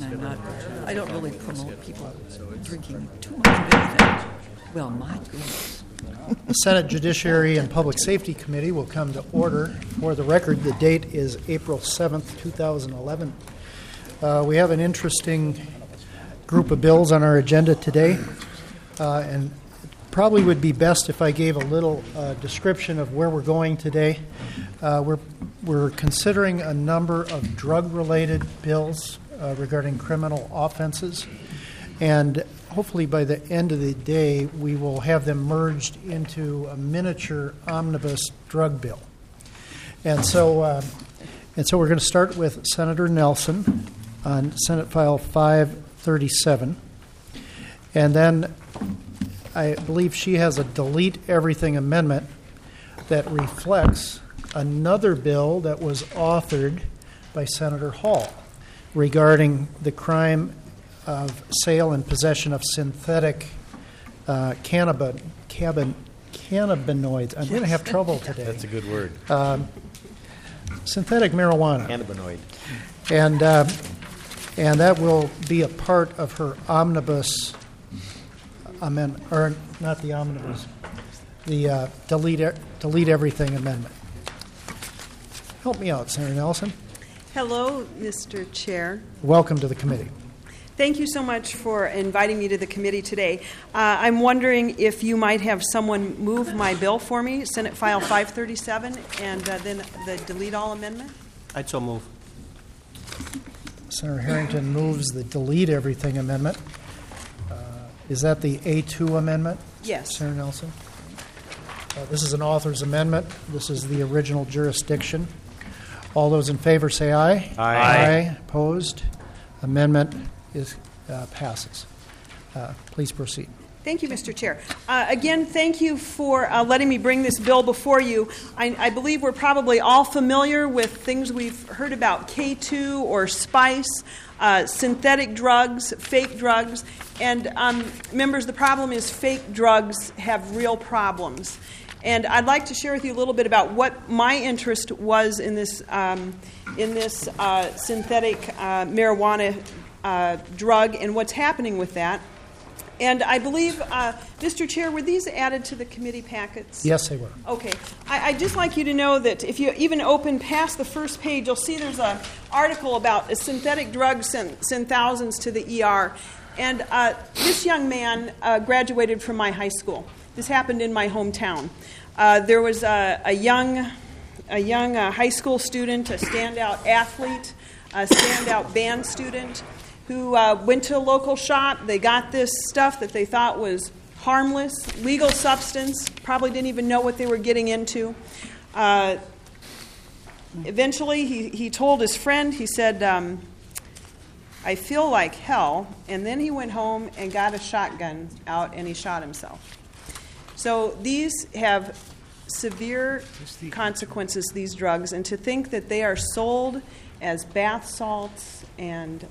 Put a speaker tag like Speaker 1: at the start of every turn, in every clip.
Speaker 1: I don't really promote people drinking too much of anything. Well, my goodness.
Speaker 2: The Senate Judiciary and Public Safety Committee will come to order. For the record, the date is April 7th, 2011. We have an interesting group of bills on our agenda today, and it probably would be best if I gave a little description of where we're going today. We're considering a number of drug-related bills regarding criminal offenses, and hopefully by the end of the day we will have them merged into a miniature omnibus drug bill. And so we're going to start with Senator Nelson on Senate File 537, and then I believe she has a delete everything amendment that reflects another bill that was authored by Senator Hall regarding the crime of sale and possession of synthetic cannabinoids. I'm going to have trouble today.
Speaker 3: That's a good word.
Speaker 2: Synthetic marijuana.
Speaker 3: Cannabinoid.
Speaker 2: And that will be a part of her omnibus amendment, or not the omnibus, the delete everything amendment. Help me out, Senator Nelson.
Speaker 4: Hello, Mr. Chair.
Speaker 2: Welcome to the committee.
Speaker 4: Thank you so much for inviting me to the committee today. I'm wondering if you might have someone move my bill for me, Senate File 537, and then the delete all amendment.
Speaker 3: I'd so move.
Speaker 2: Senator Harrington moves the delete everything amendment. Is that the A2 amendment?
Speaker 4: Yes.
Speaker 2: Senator Nelson? This is an author's amendment. This is the original jurisdiction. All those in favor say aye.
Speaker 3: Aye.
Speaker 2: Aye. Opposed? Amendment passes. Please proceed.
Speaker 4: Thank you, Mr. Chair. Again, thank you for letting me bring this bill before you. I believe we're probably all familiar with things we've heard about, K2 or spice, synthetic drugs, fake drugs. And members, the problem is fake drugs have real problems. And I'd like to share with you a little bit about what my interest was in this synthetic marijuana drug and what's happening with that. And I believe, Mr. Chair, were these added to the committee packets?
Speaker 2: Yes, they were.
Speaker 4: Okay. I'd just like you to know that if you even open past the first page, you'll see there's an article about a synthetic drug send thousands to the ER. And this young man graduated from my high school. This happened in my hometown. There was a young high school student, a standout athlete, a standout band student who went to a local shop. They got this stuff that they thought was harmless, legal substance, probably didn't even know what they were getting into. Eventually, he told his friend, he said, I feel like hell. And then he went home and got a shotgun out and he shot himself. So these have severe consequences, these drugs, and to think that they are sold as bath salts and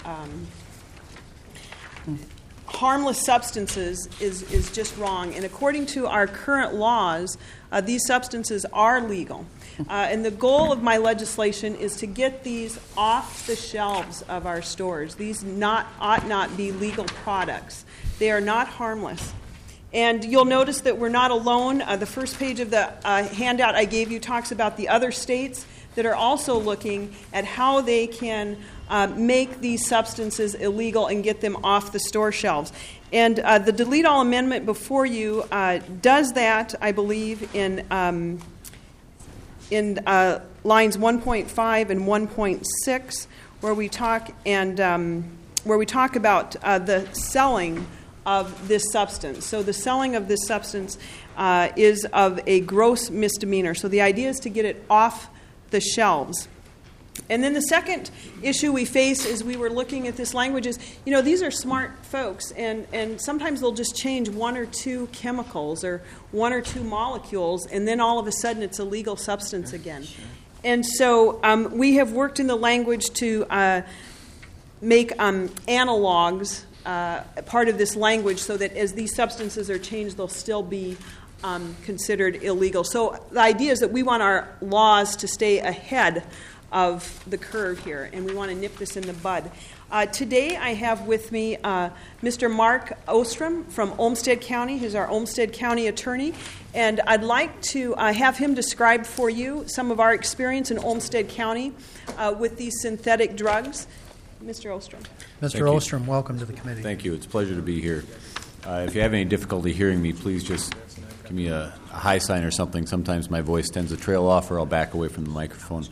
Speaker 4: harmless substances is just wrong. And according to our current laws, these substances are legal. And the goal of my legislation is to get these off the shelves of our stores. These ought not be legal products. They are not harmless. And you'll notice that we're not alone. The first page of the handout I gave you talks about the other states that are also looking at how they can make these substances illegal and get them off the store shelves. And the delete all amendment before you does that, I believe, in lines 1.5 and 1.6, where we talk about the selling of this substance. So the selling of this substance is of a gross misdemeanor. So the idea is to get it off the shelves. And then the second issue we face as we were looking at this language is, these are smart folks, and sometimes they'll just change one or two chemicals or one or two molecules, and then all of a sudden it's a legal substance again. And so we have worked in the language to make analogs part of this language so that as these substances are changed, they'll still be considered illegal. So the idea is that we want our laws to stay ahead of the curve here, and we want to nip this in the bud. Today I have with me Mr. Mark Ostrom from Olmsted County, who's our Olmsted County attorney, and I'd like to have him describe for you some of our experience in Olmsted County with these synthetic drugs. Mr. Ostrom.
Speaker 2: Mr. Ostrom, welcome to the committee.
Speaker 3: Thank you. It's a pleasure to be here. If you have any difficulty hearing me, please just give me a high sign or something. Sometimes my voice tends to trail off, or I'll back away from the microphone.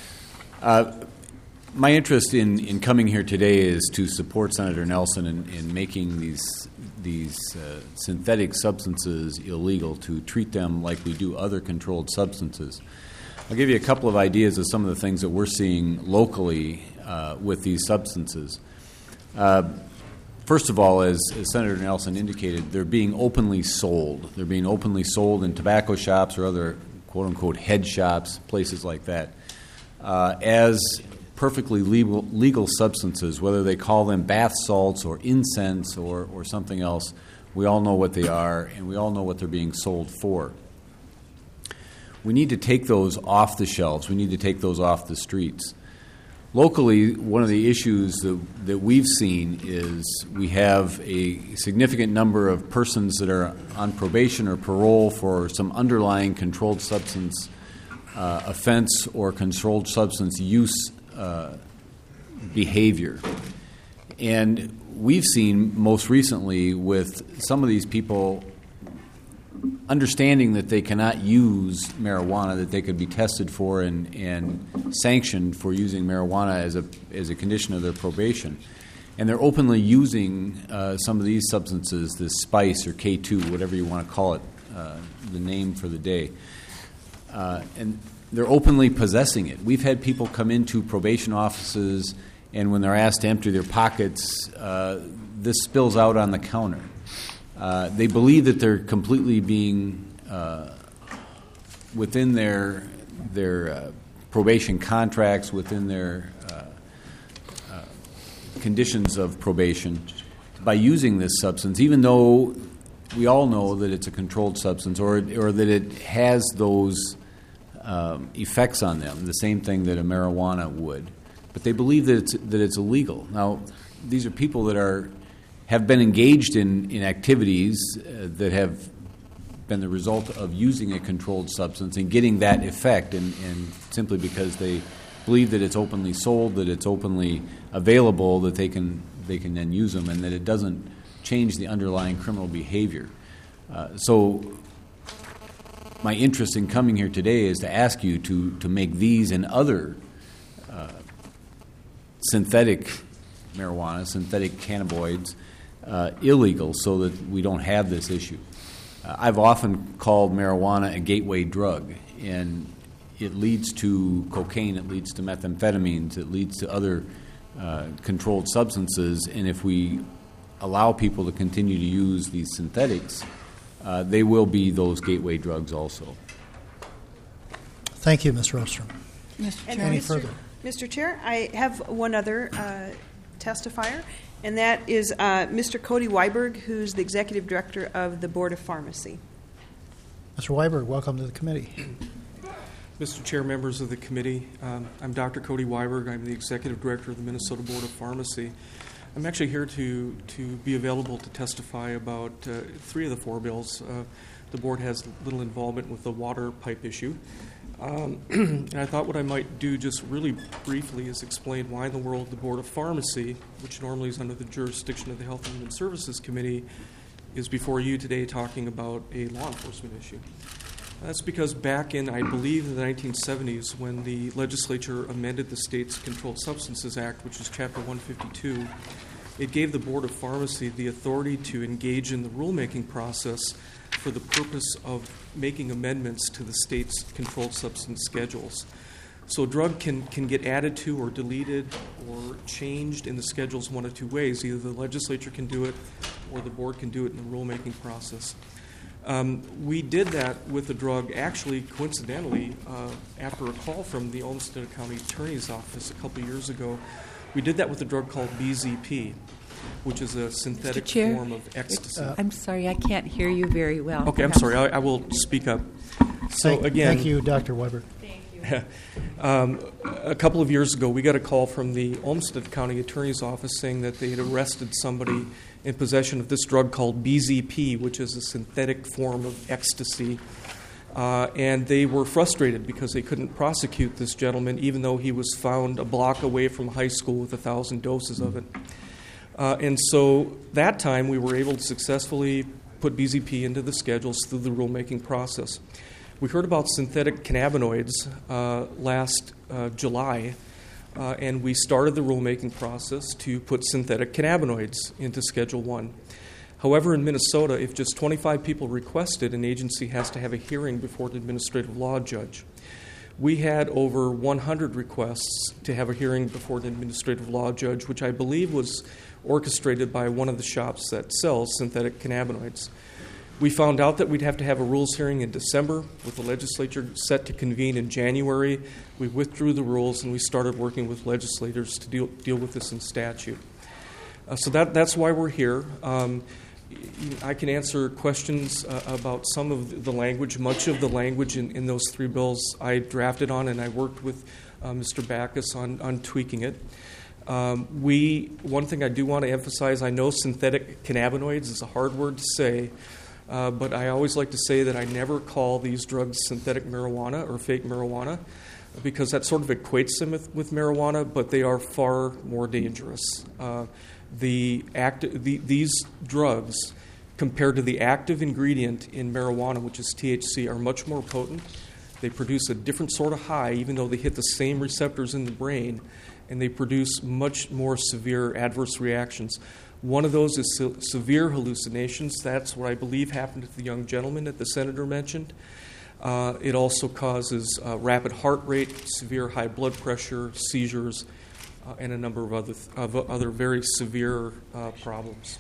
Speaker 3: My interest in coming here today is to support Senator Nelson in making these synthetic substances illegal, to treat them like we do other controlled substances. I'll give you a couple of ideas of some of the things that we're seeing locally with these substances. First of all, as Senator Nelson indicated, they're being openly sold. They're being openly sold in tobacco shops or other quote-unquote head shops, places like that, as perfectly legal substances, whether they call them bath salts or incense or something else. We all know what they are, and we all know what they're being sold for. We need to take those off the shelves. We need to take those off the streets. Locally, one of the issues that we've seen is we have a significant number of persons that are on probation or parole for some underlying controlled substance offense or controlled substance use behavior. And we've seen most recently with some of these people understanding that they cannot use marijuana, that they could be tested for and sanctioned for using marijuana as a condition of their probation. And they're openly using some of these substances, this spice or K2, whatever you want to call it, the name for the day. And they're openly possessing it. We've had people come into probation offices, and when they're asked to empty their pockets, this spills out on the counter. They believe that they're completely being within their probation contracts, within their conditions of probation, by using this substance, even though we all know that it's a controlled substance or that it has those effects on them, the same thing that a marijuana would. But they believe that it's illegal. Now, these are people that have been engaged in activities that have been the result of using a controlled substance and getting that effect, and simply because they believe that it's openly sold, that it's openly available, that they can then use them, and that it doesn't change the underlying criminal behavior. So my interest in coming here today is to ask you to make these and other synthetic marijuana, synthetic cannabinoids, illegal, so that we don't have this issue. I've often called marijuana a gateway drug, and it leads to cocaine, it leads to methamphetamines, it leads to other controlled substances, and if we allow people to continue to use these synthetics, they will be those gateway drugs also.
Speaker 2: Thank you, Mr. Ostrom. Any further?
Speaker 4: Mr. Chair, I have one other testifier, and that is Mr. Cody Weiberg, who's the Executive Director of the Board of Pharmacy.
Speaker 2: Mr. Weiberg, welcome to the committee.
Speaker 5: Mr. Chair, members of the committee, I'm Dr. Cody Weiberg. I'm the Executive Director of the Minnesota Board of Pharmacy. I'm actually here to be available to testify about 3 of the 4 bills. The board has little involvement with the water pipe issue. And I thought what I might do just really briefly is explain why in the world the Board of Pharmacy, which normally is under the jurisdiction of the Health and Human Services Committee, is before you today talking about a law enforcement issue. That's because back in, I believe, the 1970s, when the legislature amended the State's Controlled Substances Act, which is Chapter 152, it gave the Board of Pharmacy the authority to engage in the rulemaking process for the purpose of making amendments to the state's controlled substance schedules. So a drug can get added to or deleted or changed in the schedules one of 2 ways. Either the legislature can do it or the board can do it in the rulemaking process. We did that with a drug, actually, coincidentally, after a call from the Olmsted County Attorney's Office a couple years ago. We did that with a drug called BZP, which is a synthetic form of ecstasy.
Speaker 6: I'm sorry, I can't hear you very well.
Speaker 5: Okay, I'm sorry. I will speak up. So
Speaker 2: Thank you, Dr. Weiberg.
Speaker 6: Thank you.
Speaker 5: A couple of years ago, we got a call from the Olmsted County Attorney's Office saying that they had arrested somebody in possession of this drug called BZP, which is a synthetic form of ecstasy. And they were frustrated because they couldn't prosecute this gentleman, even though he was found a block away from high school with 1,000 doses of it. And so that time, we were able to successfully put BZP into the schedules through the rulemaking process. We heard about synthetic cannabinoids last July, and we started the rulemaking process to put synthetic cannabinoids into Schedule 1. However, in Minnesota, if just 25 people request it, an agency has to have a hearing before an administrative law judge. We had over 100 requests to have a hearing before an administrative law judge, which I believe was orchestrated by one of the shops that sells synthetic cannabinoids. We found out that we'd have to have a rules hearing in December, with the legislature set to convene in January. We withdrew the rules, and we started working with legislators to deal with this in statute. So that's why we're here. I can answer questions about some of the language. Much of the language in those three bills I drafted on, and I worked with Mr. Backus on tweaking it. One thing I do want to emphasize, I know synthetic cannabinoids is a hard word to say, but I always like to say that I never call these drugs synthetic marijuana or fake marijuana, because that sort of equates them with marijuana, but they are far more dangerous. These drugs, compared to the active ingredient in marijuana, which is THC, are much more potent. They produce a different sort of high, even though they hit the same receptors in the brain, and they produce much more severe adverse reactions. One of those is severe hallucinations. That's what I believe happened to the young gentleman that the senator mentioned. It also causes rapid heart rate, severe high blood pressure, seizures, and a number of other very severe problems.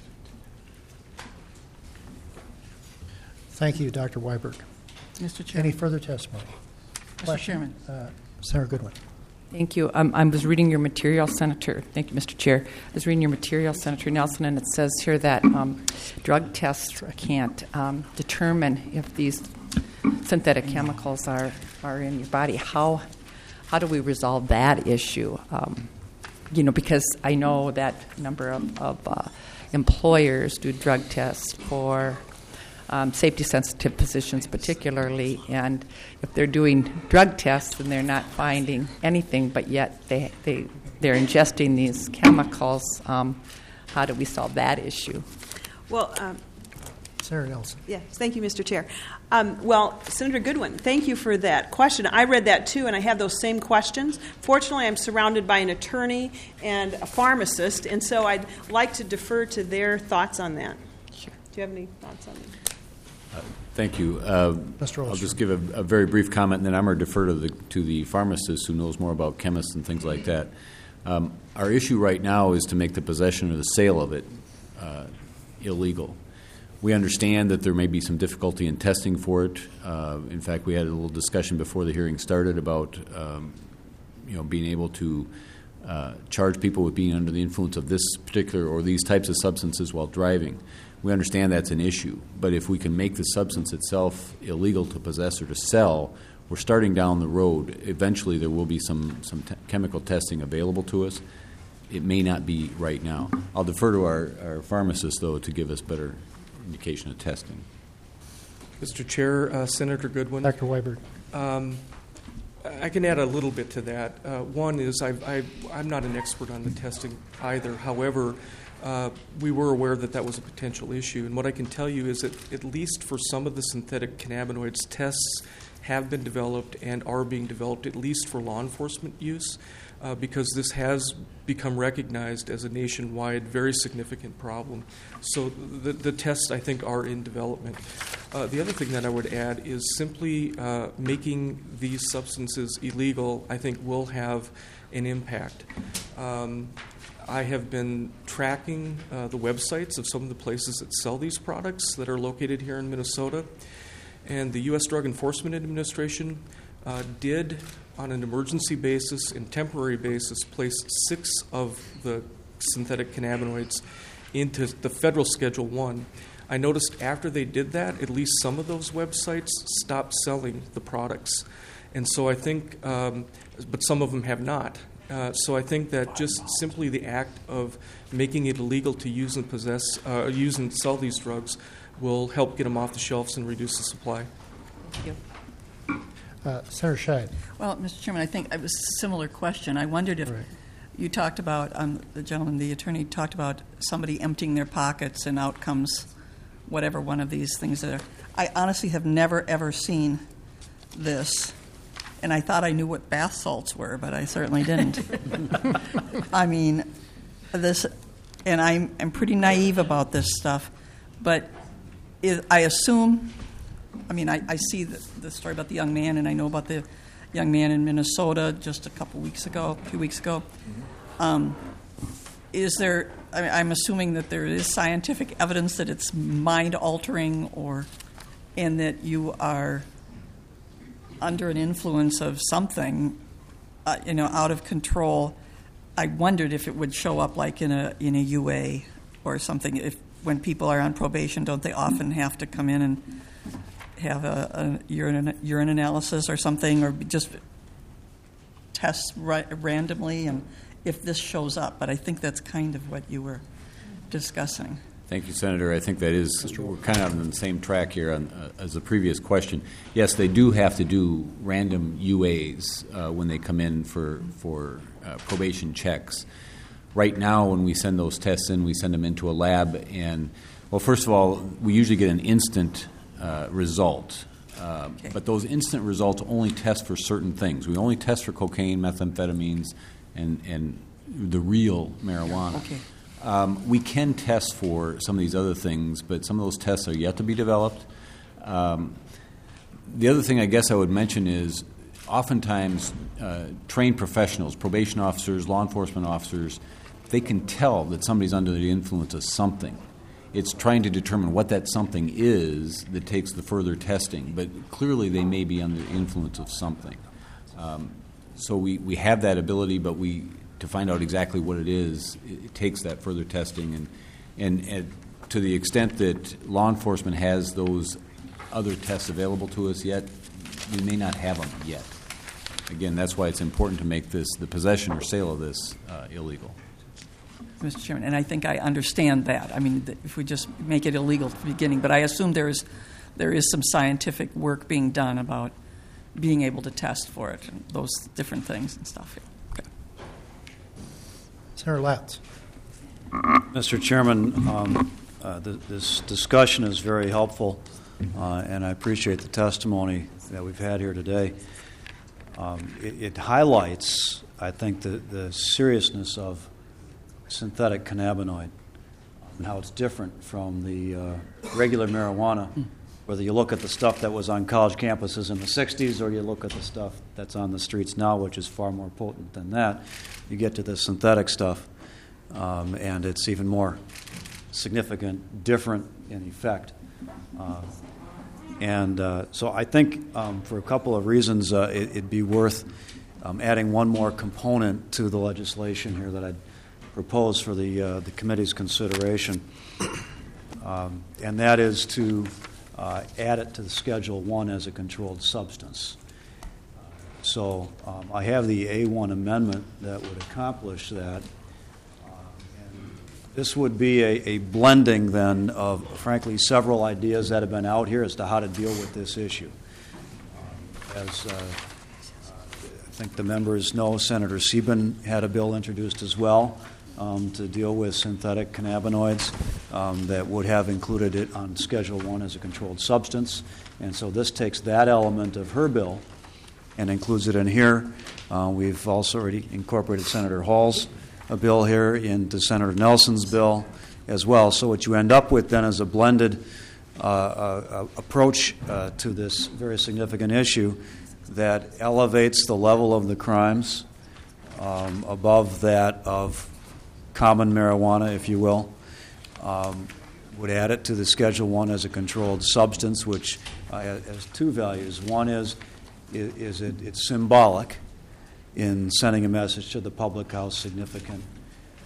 Speaker 2: Thank you, Dr. Weiberg.
Speaker 1: Mr. Chairman.
Speaker 2: Any further testimony?
Speaker 1: Mr. Chairman.
Speaker 2: Senator Goodwin.
Speaker 1: Thank you. I was reading your material, Senator. Thank you, Mr. Chair. I was reading your material, Senator Nelson, and it says here that drug tests can't determine if these synthetic chemicals are in your body. How do we resolve that issue? Because I know that a number of employers do drug tests for safety-sensitive positions particularly, and if they're doing drug tests and they're not finding anything, but yet they're ingesting these chemicals, how do we solve that issue?
Speaker 4: Well,
Speaker 2: Senator Nelson.
Speaker 4: yes, thank you, Mr. Chair. Senator Goodwin, thank you for that question. I read that too, and I have those same questions. Fortunately, I'm surrounded by an attorney and a pharmacist, and so I'd like to defer to their thoughts on that.
Speaker 1: Sure.
Speaker 4: Do you have any thoughts on that?
Speaker 3: Thank you.
Speaker 2: Mr.
Speaker 3: I'll just give a very brief comment, and then I'm going to defer to the pharmacist who knows more about chemists and things like that. Our issue right now is to make the possession or the sale of it illegal. We understand that there may be some difficulty in testing for it. In fact, we had a little discussion before the hearing started about being able to charge people with being under the influence of this particular or these types of substances while driving. We understand that's an issue, but if we can make the substance itself illegal to possess or to sell, we're starting down the road. Eventually there will be some chemical testing available to us. It may not be right now. I'll defer to our pharmacist, though, to give us better indication of testing.
Speaker 5: Mr. Chair, Senator Goodwin.
Speaker 2: Dr. Weiberg.
Speaker 5: I can add a little bit to that. One is I'm not an expert on the testing either. However, we were aware that was a potential issue. And what I can tell you is that at least for some of the synthetic cannabinoids, tests have been developed and are being developed, at least for law enforcement use, because this has become recognized as a nationwide, very significant problem. So the tests, I think, are in development. The other thing that I would add is simply making these substances illegal, I think, will have an impact. I have been tracking the websites of some of the places that sell these products that are located here in Minnesota. And the U.S. Drug Enforcement Administration did, on an emergency basis and temporary basis, place 6 of the synthetic cannabinoids into the federal Schedule 1. I noticed after they did that, at least some of those websites stopped selling the products. And so I think, but some of them have not. So I think that just simply the act of making it illegal to use and use and sell these drugs will help get them off the shelves and reduce the supply.
Speaker 1: Thank you.
Speaker 2: Senator Scheid.
Speaker 6: Well, Mr. Chairman, I think it was a similar question. I wondered if you talked about, the attorney talked about somebody emptying their pockets and out comes whatever one of these things are. I honestly have never, ever seen this, and I thought I knew what bath salts were, but I certainly didn't. I mean, this, and I'm pretty naive about this stuff, but I assume, I mean, I see the story about the young man, and I know about the young man in Minnesota just a few weeks ago. Is there, I mean, I'm assuming that there is scientific evidence that it's mind-altering and that you are under an influence of something, out of control. I wondered if it would show up like in a UA or something. If when people are on probation, don't they often have to come in and have a urine analysis or something, or just test randomly, and if this shows up? But I think that's kind of what you were discussing.
Speaker 3: Thank you, Senator. I think that is, we're kind of on the same track here as the previous question. Yes, they do have to do random UAs when they come in for probation checks. Right now, when we send those tests in, we send them into a lab, and, well, first of all, we usually get an instant result.
Speaker 6: Okay.
Speaker 3: But those instant results only test for certain things. We only test for cocaine, methamphetamines, and the real marijuana.
Speaker 6: Okay.
Speaker 3: We can test for some of these other things, but some of those tests are yet to be developed. The other thing I guess I would mention is oftentimes trained professionals, probation officers, law enforcement officers, they can tell that somebody's under the influence of something. It's trying to determine what that something is that takes the further testing, but clearly they may be under the influence of something. So we have that ability, but to find out exactly what it is, it takes that further testing. And to the extent that law enforcement has those other tests available to us yet, we may not have them yet. Again, that's why it's important to make the possession or sale of this illegal.
Speaker 6: Mr. Chairman, and I think I understand that. I mean, if we just make it illegal at the beginning, but I assume there is some scientific work being done about being able to test for it and those different things and stuff. Okay.
Speaker 2: Senator Latz.
Speaker 7: Mr. Chairman, this discussion is very helpful, and I appreciate the testimony that we've had here today. It highlights, I think, the seriousness of synthetic cannabinoid and how it's different from the regular marijuana, whether you look at the stuff that was on college campuses in the 60s or you look at the stuff that's on the streets now, which is far more potent than that. You get to the synthetic stuff, and it's even more significant, different in effect. So I think for a couple of reasons it'd be worth adding one more component to the legislation here that I'd propose for the committee's consideration, and that is to add it to the Schedule 1 as a controlled substance. So I have the A1 amendment that would accomplish that. And this would be a blending then of, frankly, several ideas that have been out here as to how to deal with this issue. As I think the members know, Senator Sieben had a bill introduced as well to deal with synthetic cannabinoids that would have included it on Schedule 1 as a controlled substance. And so this takes that element of her bill and includes it in here. We've also already incorporated Senator Hall's bill here into Senator Nelson's bill as well. So what you end up with then is a blended approach to this very significant issue that elevates the level of the crimes above that of common marijuana, if you will, would add it to the Schedule 1 as a controlled substance, which has two values. One is it's symbolic in sending a message to the public how significant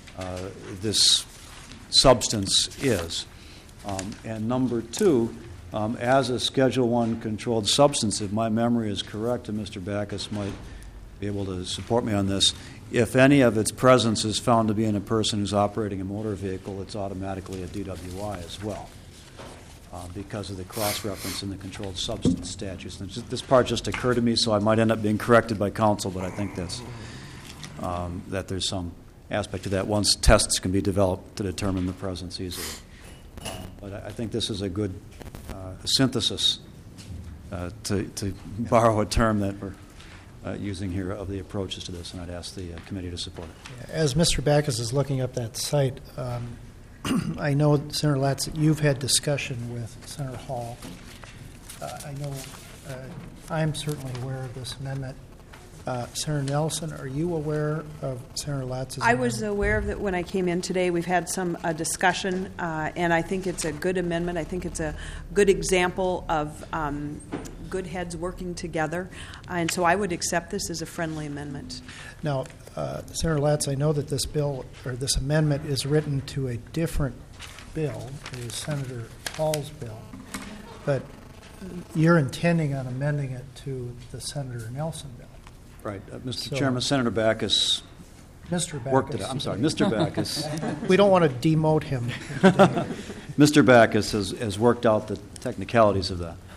Speaker 7: this substance is. And number two, as a Schedule I controlled substance, if my memory is correct, and Mr. Backus might be able to support me on this, if any of its presence is found to be in a person who's operating a motor vehicle, it's automatically a DWI as well, because of the cross-reference in the controlled substance statutes. And this part just occurred to me, so I might end up being corrected by counsel, but I think that's that there's some aspect to that once tests can be developed to determine the presence easily. But I think this is a good synthesis, to borrow a term that we're using here, of the approaches to this, and I'd ask the committee to support it.
Speaker 2: As Mr. Backus is looking up that site, I know, Senator Latz, that you've had discussion with Senator Hall. I know I'm certainly aware of this amendment. Senator Nelson, are you aware of Senator Latz's amendment?
Speaker 4: I was aware of it when I came in today. We've had some discussion, and I think it's a good amendment. I think it's a good example of good heads working together, and so I would accept this as a friendly amendment.
Speaker 2: Now, Senator Latz, I know that this bill, or this amendment, is written to a different bill. It is Senator Hall's bill, but you're intending on amending it to the Senator Nelson bill.
Speaker 7: Right. Mr. Chairman, Senator Backus
Speaker 2: Mr. Backus.
Speaker 7: worked it out. I'm sorry, Mr. Backus.
Speaker 2: We don't want to demote him today.
Speaker 7: Mr. Backus has worked out the technicalities of that.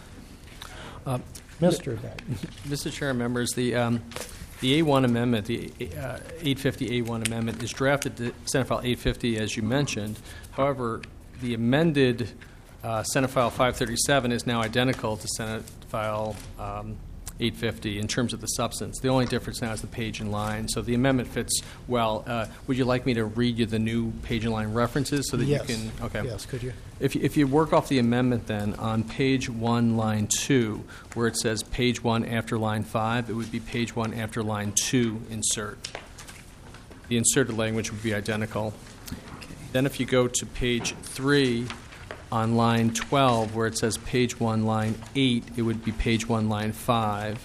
Speaker 2: Mr. Backus.
Speaker 8: Mr. Chair, members, the A1 amendment, the 850 A1 amendment, is drafted to Senate File 850, as you mentioned. However, the amended Senate File 537 is now identical to Senate File 850 in terms of the substance. The only difference now is the page and line. So the amendment fits well. Would you like me to read you the new page and line references so that
Speaker 2: Yes.
Speaker 8: you can? Okay.
Speaker 2: Yes, could you?
Speaker 8: If you work off the amendment, then on page 1, line 2, where it says page 1 after line 5, it would be page 1 after line 2 insert. The inserted language would be identical. Then if you go to page 3 on line 12, where it says page 1, line 8, it would be page 1, line 5.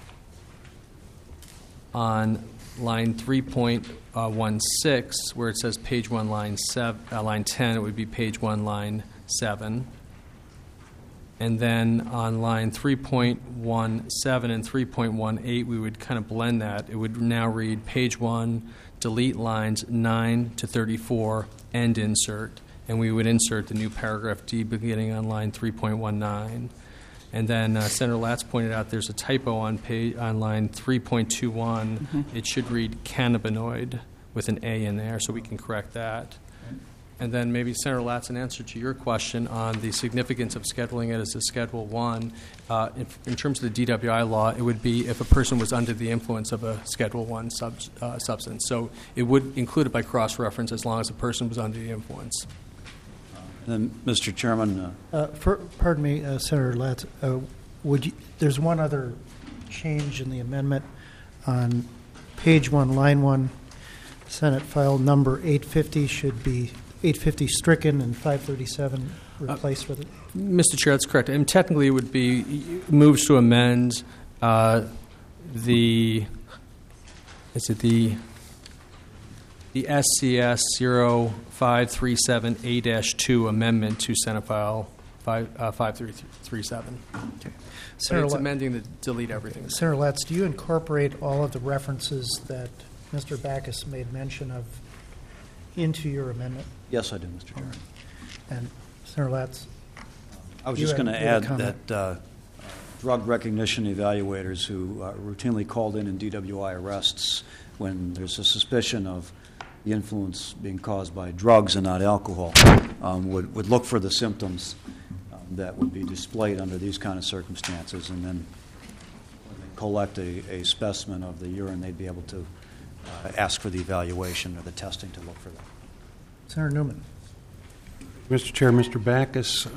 Speaker 8: On line 3.16, where it says page 1, line 10, it would be page 1, line 7. And then on line 3.17 and 3.18, we would kind of blend that. It would now read page 1, delete lines 9 to 34, end insert. And we would insert the new paragraph D beginning on line 3.19. And then Senator Latz pointed out there's a typo on line 3.21. It should read cannabinoid with an A in there, so we can correct that. And then maybe Senator Latz, in answer to your question on the significance of scheduling it as a Schedule I, in terms of the DWI law, it would be if a person was under the influence of a Schedule I substance. So it would include it by cross-reference as long as the person was under the influence.
Speaker 7: And then, Mr. Chairman.
Speaker 2: Pardon me, Senator Latz. There's one other change in the amendment on page 1, line 1. Senate file number 850 should be 850 stricken and 537 replaced with it.
Speaker 8: Mr. Chair, that's correct. And technically, it would be moves to amend the SCS 0537A-2 amendment to Senate File 5337.
Speaker 2: Okay.
Speaker 8: But it's amending to delete everything.
Speaker 2: Senator Latz, do you incorporate all of the references that Mr. Backus made mention of into your amendment?
Speaker 7: Yes, I do, Mr. Chairman.
Speaker 2: And Senator Latz?
Speaker 7: I was just going to add that drug recognition evaluators who are routinely called in DWI arrests when there's a suspicion of the influence being caused by drugs and not alcohol would look for the symptoms that would be displayed under these kind of circumstances, and then when they collect a specimen of the urine, they'd be able to ask for the evaluation or the testing to look for that.
Speaker 2: Senator Newman.
Speaker 9: Mr. Chair, Mr. Backus,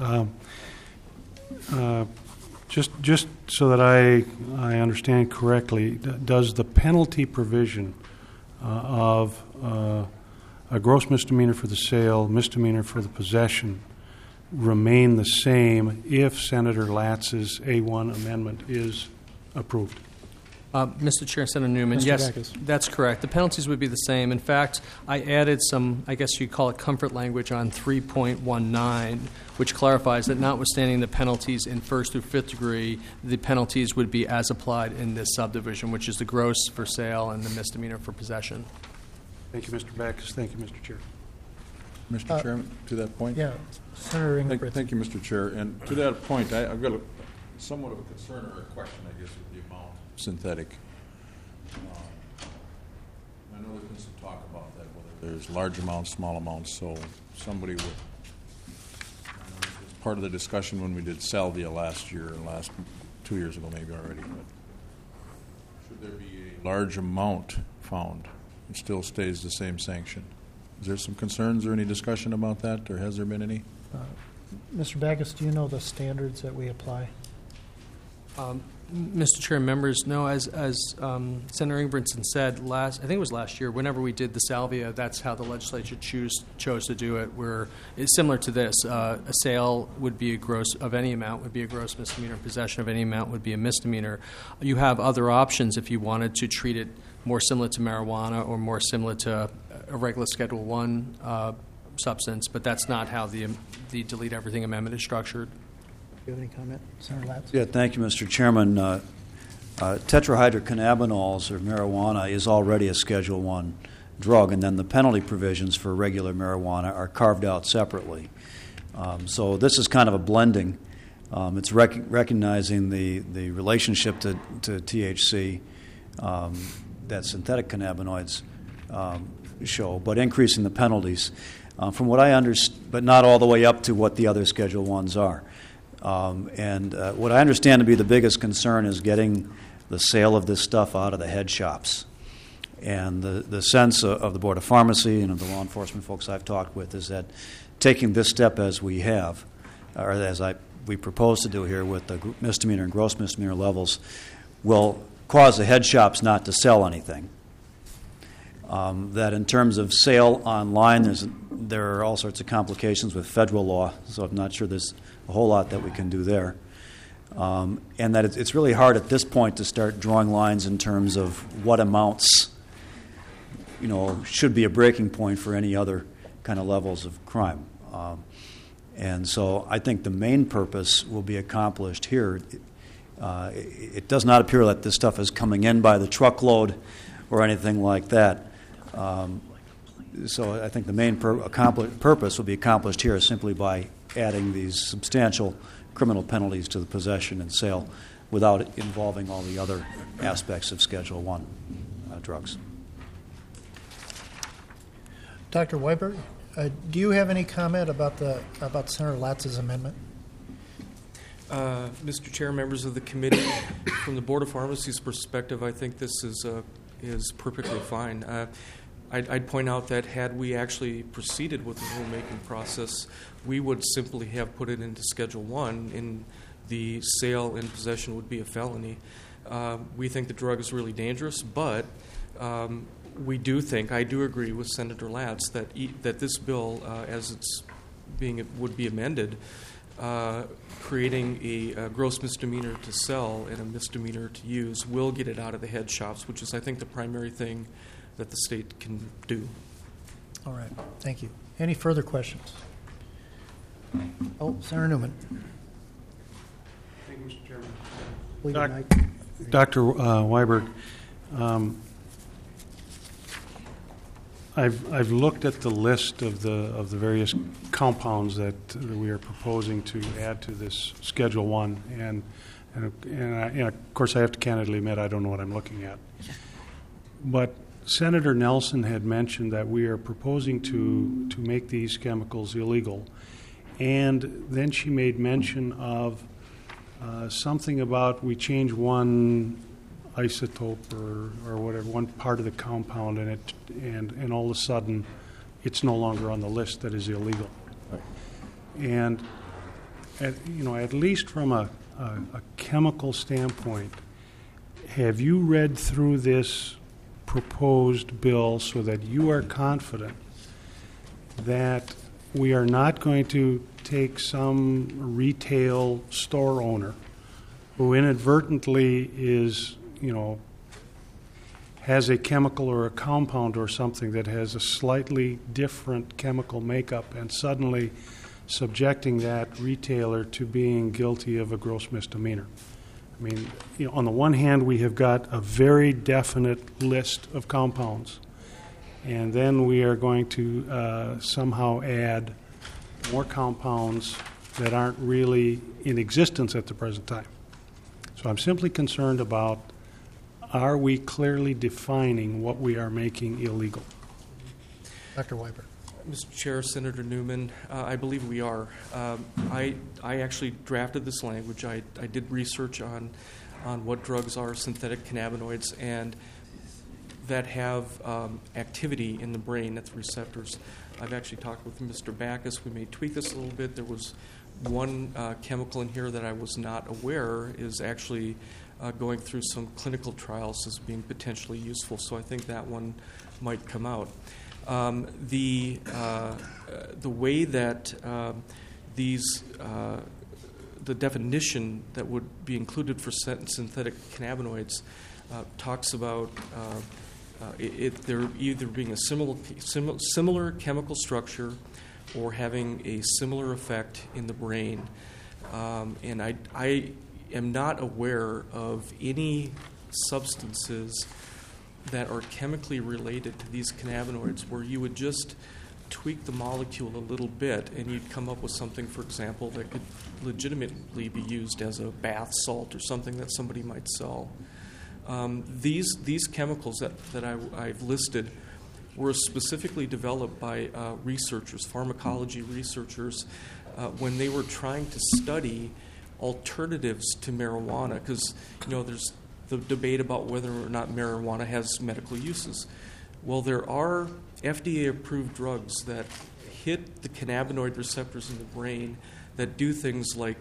Speaker 9: just so that I understand correctly, does the penalty provision of a gross misdemeanor for the sale, misdemeanor for the possession, remain the same if Senator Latz's A1 amendment is approved?
Speaker 8: Mr. Chair, Senator Newman,
Speaker 2: Mr.
Speaker 8: yes,
Speaker 2: Backus.
Speaker 8: that's correct. The penalties would be the same. In fact, I added some, I guess you'd call it comfort language on 3.19, which clarifies that notwithstanding the penalties in first through fifth degree, the penalties would be as applied in this subdivision, which is the gross for sale and the misdemeanor for possession.
Speaker 9: Thank you, Mr. Backus. Thank you, Mr. Chair.
Speaker 10: Mr. Chairman, to that point?
Speaker 2: Yeah, Senator Ingebrigtsen.
Speaker 10: Thank you, Mr. Chair. And to that point, I've got somewhat of a concern or a question, I guess, with the amount synthetic. I know there's been some talk about that, whether there's large amounts, small amounts, so somebody would, part of the discussion when we did salvia last year, and last 2 years ago maybe already, but should there be a large amount found, it still stays the same sanction? Is there some concerns or any discussion about that, or has there been any?
Speaker 2: Mr. Backus, do you know the standards that we apply?
Speaker 8: Mr. Chair and members, no, as Senator Ingebrigtsen said, I think it was last year, whenever we did the salvia, that's how the legislature chose to do it, where it's similar to this. A sale would be a gross, of any amount, would be a gross misdemeanor. Possession of any amount would be a misdemeanor. You have other options if you wanted to treat it more similar to marijuana or more similar to a regular Schedule I substance, but that's not how the Delete Everything Amendment is structured.
Speaker 2: Do you have any comment, Senator Latz?
Speaker 7: Yeah, thank you, Mr. Chairman. Tetrahydrocannabinols, or marijuana, is already a Schedule I drug, and then the penalty provisions for regular marijuana are carved out separately. So this is kind of a blending. It's recognizing the relationship to THC that synthetic cannabinoids show, but increasing the penalties. From what I understand, but not all the way up to what the other Schedule I's are. And what I understand to be the biggest concern is getting the sale of this stuff out of the head shops. And the sense of the Board of Pharmacy and of the law enforcement folks I've talked with is that taking this step as we have, or as we propose to do here with the misdemeanor and gross misdemeanor levels, will cause the head shops not to sell anything. That in terms of sale online, there are all sorts of complications with federal law, so I'm not sure there's a whole lot that we can do there. And that it's really hard at this point to start drawing lines in terms of what amounts, should be a breaking point for any other kind of levels of crime. And so I think the main purpose will be accomplished here. It does not appear that this stuff is coming in by the truckload or anything like that. So I think the main purpose will be accomplished here simply by adding these substantial criminal penalties to the possession and sale without involving all the other aspects of Schedule I drugs.
Speaker 2: Dr. Weiber, do you have any comment about Senator Latz's amendment?
Speaker 5: Mr. Chair, members of the committee, from the Board of Pharmacy's perspective, I think this is perfectly fine. I'd point out that had we actually proceeded with the rulemaking process, we would simply have put it into Schedule I, and the sale and possession would be a felony. We think the drug is really dangerous, but we do think, I do agree with Senator Latz, that this bill, as it's would be amended, creating a gross misdemeanor to sell and a misdemeanor to use will get it out of the head shops, which is, I think, the primary thing that the state can do.
Speaker 2: All right. Thank you. Any further questions? Oh, Senator Newman.
Speaker 9: Thank you, Mr. Chairman.
Speaker 2: Please, Mike.
Speaker 9: Dr. Weiberg, I've looked at the list of the various compounds that we are proposing to add to this Schedule I, and of course I have to candidly admit I don't know what I'm looking at. But Senator Nelson had mentioned that we are proposing to make these chemicals illegal, and then she made mention of something about we change one isotope or whatever, one part of the compound, and all of a sudden it's no longer on the list that is illegal. Right. And at least from a chemical standpoint, have you read through this proposed bill so that you are confident that we are not going to take some retail store owner who inadvertently is has a chemical or a compound or something that has a slightly different chemical makeup, and suddenly subjecting that retailer to being guilty of a gross misdemeanor. I mean, on the one hand, we have got a very definite list of compounds, and then we are going to somehow add more compounds that aren't really in existence at the present time. So I'm simply concerned about, are we clearly defining what we are making illegal?
Speaker 2: Dr. Weiber.
Speaker 5: Mr. Chair, Senator Newman, I believe we are. I actually drafted this language. I did research on what drugs are synthetic cannabinoids and that have activity in the brain at the receptors. I've actually talked with Mr. Backus. We may tweak this a little bit. There was one chemical in here that I was not aware is actually going through some clinical trials as being potentially useful, so I think that one might come out. The way that the definition that would be included for synthetic cannabinoids talks about there either being a similar chemical structure or having a similar effect in the brain. And I am not aware of any substances that are chemically related to these cannabinoids where you would just tweak the molecule a little bit and you'd come up with something, for example, that could legitimately be used as a bath salt or something that somebody might sell. These chemicals that I've listed were specifically developed by researchers, pharmacology researchers, when they were trying to study alternatives to marijuana, because there's the debate about whether or not marijuana has medical uses. Well, there are FDA-approved drugs that hit the cannabinoid receptors in the brain that do things like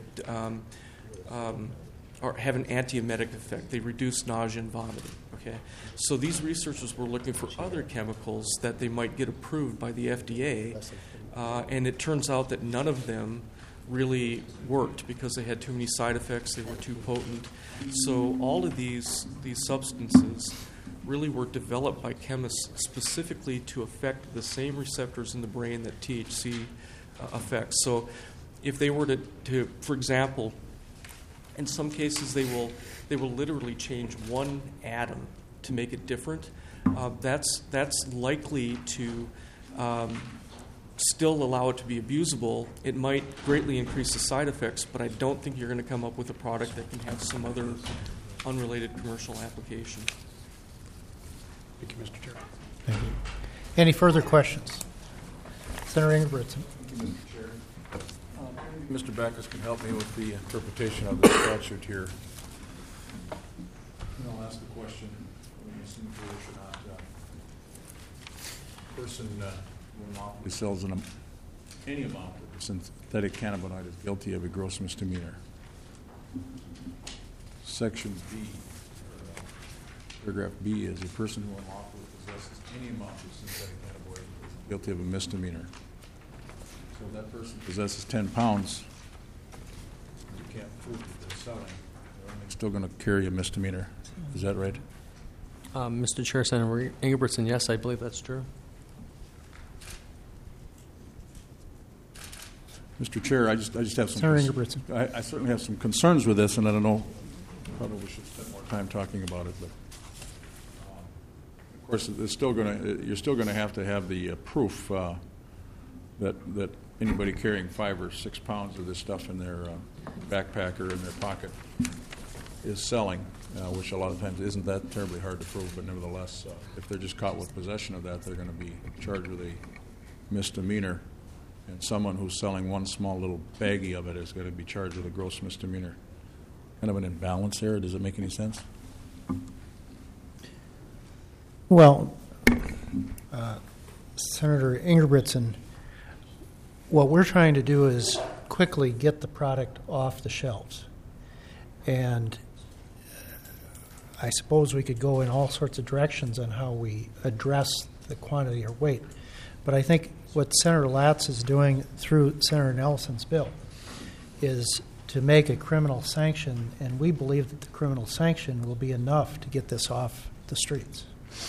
Speaker 5: or have an antiemetic effect. They reduce nausea and vomiting. Okay, so these researchers were looking for other chemicals that they might get approved by the FDA, and it turns out that none of them really worked because they had too many side effects. They were too potent. So all of these substances really were developed by chemists specifically to affect the same receptors in the brain that THC affects. So if they were to, for example, in some cases they will literally change one atom to make it different. That's likely to still allow it to be abusable. It might greatly increase the side effects, but I don't think you're going to come up with a product that can have some other unrelated commercial application.
Speaker 9: Thank you, Mr. Chair.
Speaker 2: Thank you. Any further questions? Senator Ingebrigtsen.
Speaker 10: Mr. Backus can help me with the interpretation of the statute here. And I'll ask the question, whether it's foolish or not. Person who unlawfully sells any amount of synthetic cannabinoid is guilty of a gross misdemeanor. Section B, paragraph B is a person who unlawfully possesses any amount of synthetic cannabinoid is guilty of a misdemeanor. So if that person possesses 10 pounds, you can't prove that they're selling, they're still going to carry a misdemeanor. Is that right?
Speaker 8: Mr. Chair, Senator Ingebrigtsen, yes, I believe that's true.
Speaker 10: Mr. Chair, I just have some.
Speaker 2: Senator Ingebrigtsen.
Speaker 10: I certainly have some concerns with this, and I don't know. Probably we should spend more time talking about it, but of course, you're still going to have the proof that anybody carrying 5 or 6 pounds of this stuff in their backpack or in their pocket is selling, which a lot of times isn't that terribly hard to prove, but nevertheless, if they're just caught with possession of that, they're going to be charged with a misdemeanor, and someone who's selling one small little baggie of it is going to be charged with a gross misdemeanor. Kind of an imbalance there. Does it make any sense?
Speaker 2: Well, Senator Ingebrigtsen, what we're trying to do is quickly get the product off the shelves. And I suppose we could go in all sorts of directions on how we address the quantity or weight. But I think what Senator Latz is doing through Senator Nelson's bill is to make a criminal sanction, and we believe that the criminal sanction will be enough to get this off the streets.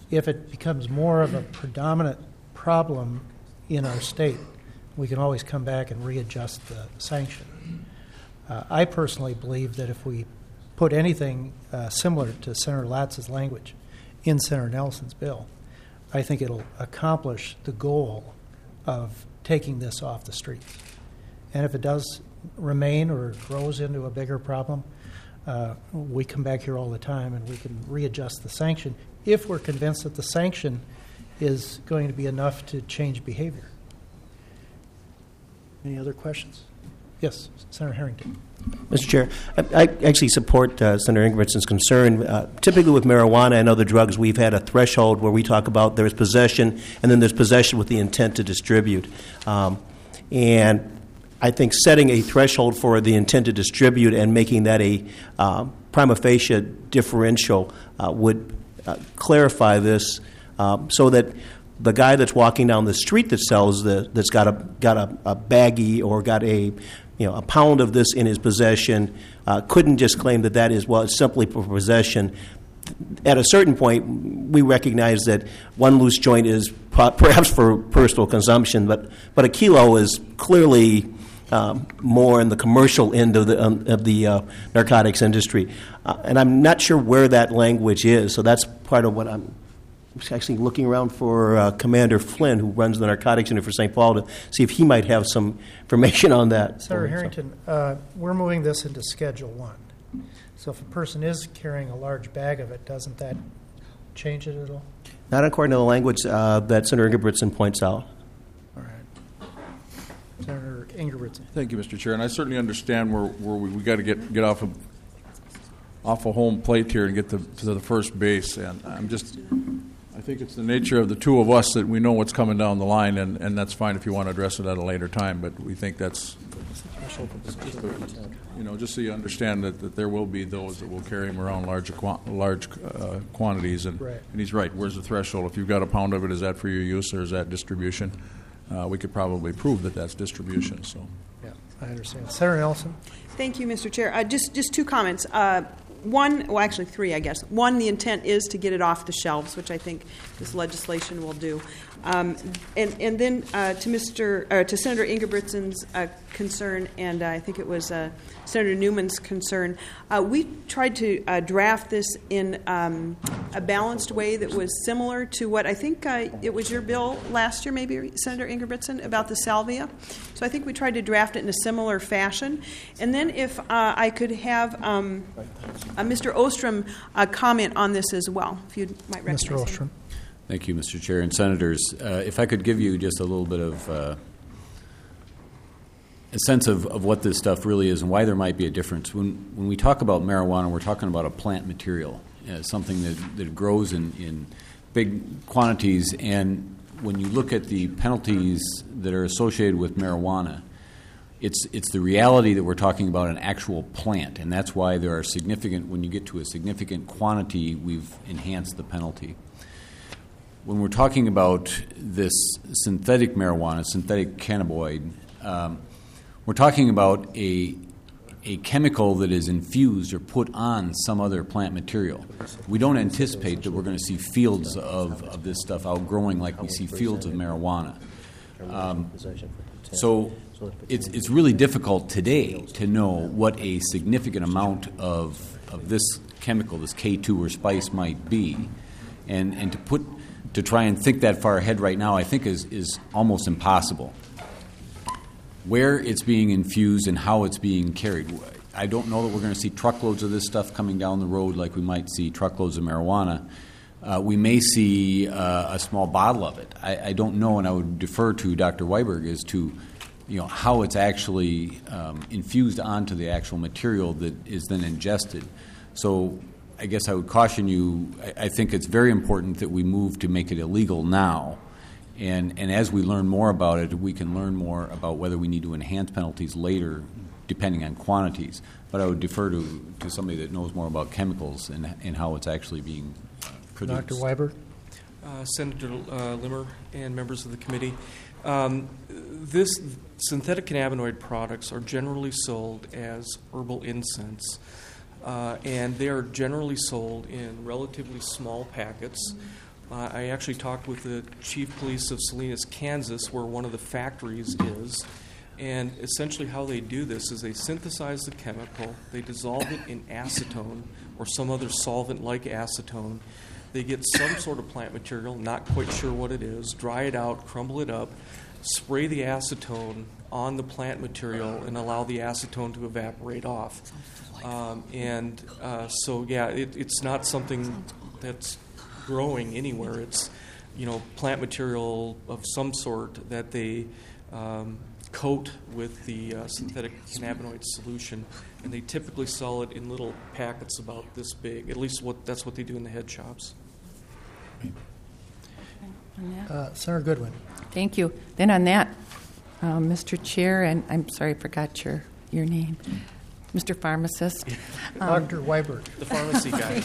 Speaker 2: if it becomes more of a predominant problem in our state, we can always come back and readjust the sanction. I personally believe that if we put anything similar to Senator Latz's language in Senator Nelson's bill, I think it'll accomplish the goal of taking this off the streets. And if it does remain or grows into a bigger problem, we come back here all the time and we can readjust the sanction if we're convinced that the sanction is going to be enough to change behavior. Any other questions? Yes, Senator Harrington.
Speaker 11: Mr. Chair, I actually support Senator Ingebrigtsen's concern. Typically with marijuana and other drugs, we've had a threshold where we talk about there's possession, and then there's possession with the intent to distribute. And I think setting a threshold for the intent to distribute and making that a prima facie differential would clarify this so that the guy that's walking down the street that sells that's got a baggie or got a pound of this in his possession couldn't just claim that is it's simply for possession. At a certain point, we recognize that one loose joint is perhaps for personal consumption, but a kilo is clearly more in the commercial end of the narcotics industry, and I'm not sure where that language is. So that's part of what I'm actually looking around for Commander Flynn, who runs the narcotics unit for St. Paul, to see if he might have some information on that.
Speaker 2: Senator Harrington, we're moving this into Schedule 1. So if a person is carrying a large bag of it, doesn't that change it at all?
Speaker 11: Not according to the language that Senator Ingebrigtsen points out.
Speaker 2: All right. Senator Ingebrigtsen.
Speaker 10: Thank you, Mr. Chair. And I certainly understand where we got to get off a home plate here and get to the first base. And I think it's the nature of the two of us that we know what's coming down the line, and that's fine if you want to address it at a later time. But we think that's just so you understand that there will be those that will carry him around large quantities. And he's right. Where's the threshold? If you've got a pound of it, is that for your use or is that distribution? We could probably prove that that's distribution. So,
Speaker 2: yeah, I understand. Senator Nelson.
Speaker 4: Thank you, Mr. Chair. Just two comments. Actually three, I guess. One, the intent is to get it off the shelves, which I think this legislation will do. And then to Senator Ingebrigtsen's concern, and I think it was Senator Newman's concern, we tried to draft this in a balanced way that was similar to what I think it was your bill last year, maybe, Senator Ingebrigtsen, about the salvia. So I think we tried to draft it in a similar fashion. And then if I could have Mr. Ostrom comment on this as well, if you might recognize
Speaker 2: Mr. Ostrom.
Speaker 3: Thank you, Mr. Chair and Senators. If I could give you just a little bit of a sense of what this stuff really is and why there might be a difference. When we talk about marijuana, we're talking about a plant material, something that grows in big quantities. And when you look at the penalties that are associated with marijuana, it's the reality that we're talking about an actual plant. And that's why there are when you get to a significant quantity, we've enhanced the penalty. When we're talking about this synthetic marijuana, synthetic cannabinoid, we're talking about a chemical that is infused or put on some other plant material. We don't anticipate that we're going to see fields of this stuff outgrowing like we see fields of marijuana. So it's really difficult today to know what a significant amount of this chemical, this K2 or spice, might be, and to try and think that far ahead right now, I think is almost impossible. Where it's being infused and how it's being carried, I don't know that we're going to see truckloads of this stuff coming down the road like we might see truckloads of marijuana. We may see a small bottle of it. I don't know, and I would defer to Dr. Weiberg as to how it's actually infused onto the actual material that is then ingested. So I guess I would caution you, I think it's very important that we move to make it illegal now. And as we learn more about it, we can learn more about whether we need to enhance penalties later, depending on quantities. But I would defer to somebody that knows more about chemicals and how it's actually being produced.
Speaker 2: Dr. Weiberg?
Speaker 5: Senator Limmer and members of the committee, this synthetic cannabinoid products are generally sold as herbal incense. And they are generally sold in relatively small packets, I actually talked with the chief police of Salinas, Kansas, where one of the factories is. And essentially how they do this is they synthesize the chemical, they dissolve it in acetone or some other solvent like acetone. They get some sort of plant material, not quite sure what it is, dry it out, crumble it up, spray the acetone on the plant material, and allow the acetone to evaporate off. It's not something that's growing anywhere. It's, plant material of some sort that they coat with the synthetic cannabinoid solution, and they typically sell it in little packets about this big. At least that's what they do in the head shops.
Speaker 2: Senator Goodwin.
Speaker 1: Thank you. Then on that, Mr. Chair, and I'm sorry I forgot your name, Mr. Pharmacist.
Speaker 2: Dr. Weiberg.
Speaker 5: The pharmacy guy.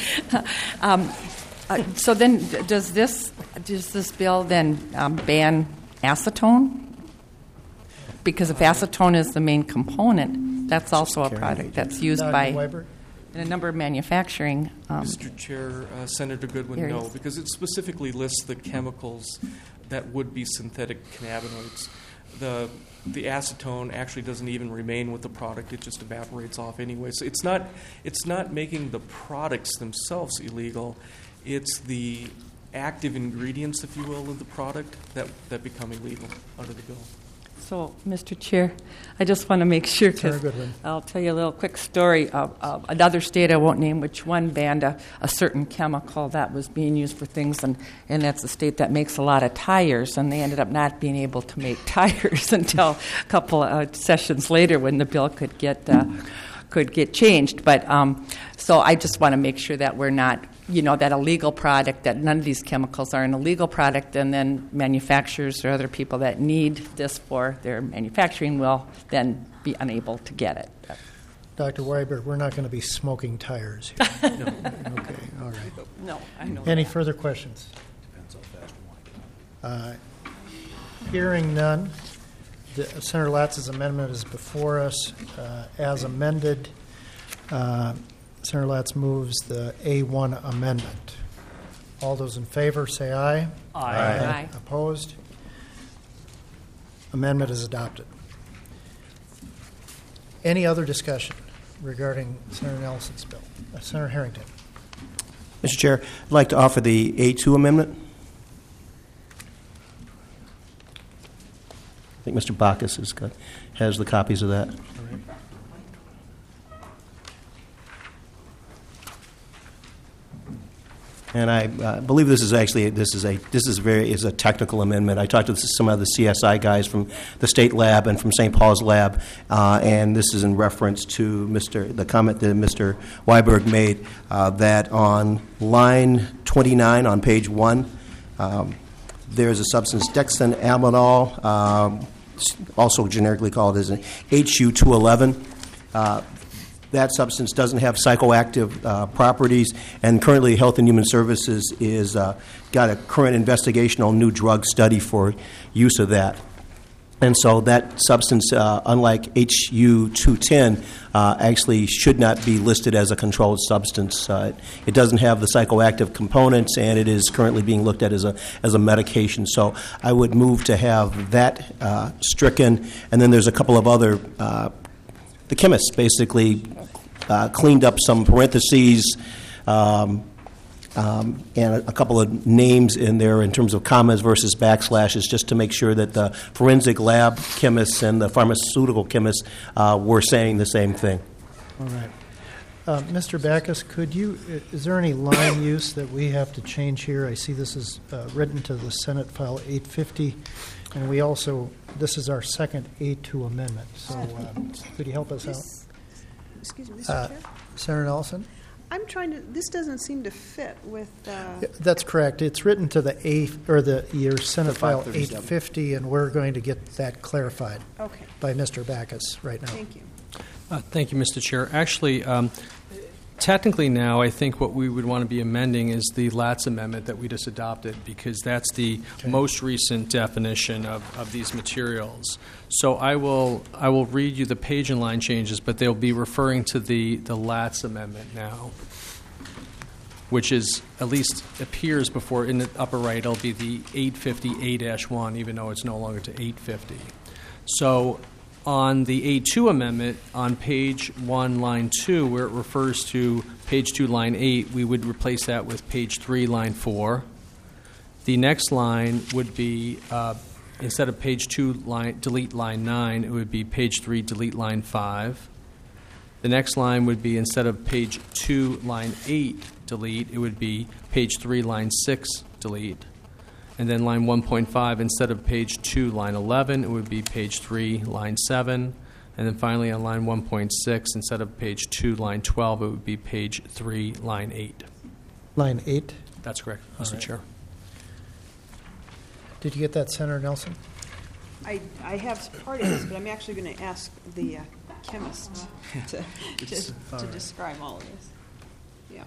Speaker 1: Thank you. So then does this bill then ban acetone? Because if acetone is the main component, that's also a product that's used
Speaker 2: Dr.
Speaker 1: by
Speaker 2: Weiberg?
Speaker 1: in a number of manufacturing.
Speaker 5: Mr. Chair, Senator Goodwin,
Speaker 1: areas.
Speaker 5: no, because it specifically lists the chemicals that would be synthetic cannabinoids. The acetone actually doesn't even remain with the product; it just evaporates off anyway. So it's not making the products themselves illegal. It's the active ingredients, if you will, of the product that become illegal under the bill.
Speaker 1: So, Mr. Chair, I just want to make sure,
Speaker 2: Senator
Speaker 1: because
Speaker 2: Goodwin.
Speaker 1: I'll tell you a little quick story of another state, I won't name which one, banned a certain chemical that was being used for things, and that's a state that makes a lot of tires, and they ended up not being able to make tires until a couple of sessions later when the bill could get changed. But so I just want to make sure that we're not, that a legal product, that none of these chemicals are an illegal product, and then manufacturers or other people that need this for their manufacturing will then be unable to get it.
Speaker 2: Dr. Weiberg, we're not going to be smoking tires here. No. Okay, all right.
Speaker 1: No, I know.
Speaker 2: Any further questions? Hearing none, Senator Latz's amendment is before us as amended. Senator Latz moves the A1 amendment. All those in favor say aye.
Speaker 1: Aye.
Speaker 2: Opposed? Amendment is adopted. Any other discussion regarding Senator Nelson's bill? Senator Harrington.
Speaker 11: Mr. Chair, I'd like to offer the A2 amendment. I think Mr. Bacchus has the copies of that. And I believe this is a technical amendment. I talked to some of the CSI guys from the state lab and from St. Paul's lab, and this is in reference to the comment that Mr. Weiberg made that on line 29 on page 1, there's a substance dexamethasone, also generically called as an HU211. That substance doesn't have psychoactive properties, and currently Health and Human Services is got a current investigational new drug study for use of that. And so that substance, unlike HU210, actually should not be listed as a controlled substance. It doesn't have the psychoactive components, and it is currently being looked at as a medication. So I would move to have that stricken, and then there's a couple of other. The chemists basically cleaned up some parentheses and a couple of names in there in terms of commas versus backslashes, just to make sure that the forensic lab chemists and the pharmaceutical chemists were saying the same thing.
Speaker 2: All right. Mr. Bacchus, is there any line use that we have to change here? I see this is written to the Senate File 850, and this is our second A2 amendment. So could you help us out?
Speaker 4: Excuse me, Mr. Chair?
Speaker 2: Senator Nelson?
Speaker 4: This doesn't seem to fit with...
Speaker 2: That's correct. It's written to your Senate File 850, and we're going to get that clarified by Mr. Bacchus right now.
Speaker 4: Thank you.
Speaker 8: Thank you, Mr. Chair. Actually, technically now, I think what we would want to be amending is the Latz amendment that we just adopted, because that's the most recent definition of these materials. So I will read you the page and line changes, but they'll be referring to the Latz amendment now. which is at least appears before in the upper right. It'll be the 850A-1, even though it's no longer to 850. So on the A2 amendment, on page 1, line 2, where it refers to page 2, line 8, we would replace that with page 3, line 4. The next line would be, instead of page 2, delete line 9, it would be page 3, delete line 5. The next line would be, instead of page 2, line 8, delete, it would be page 3, line 6, delete. And then line 1.5, instead of page 2, line 11, it would be page 3, line 7. And then finally on line 1.6, instead of page 2, line 12, it would be page 3, line 8.
Speaker 2: Line 8.
Speaker 8: That's correct,
Speaker 2: All
Speaker 8: Mr.
Speaker 2: right.
Speaker 8: Chair.
Speaker 2: Did you get that, Senator Nelson?
Speaker 4: I have part of this, but I'm actually going to ask the chemist to describe all of this. Yeah.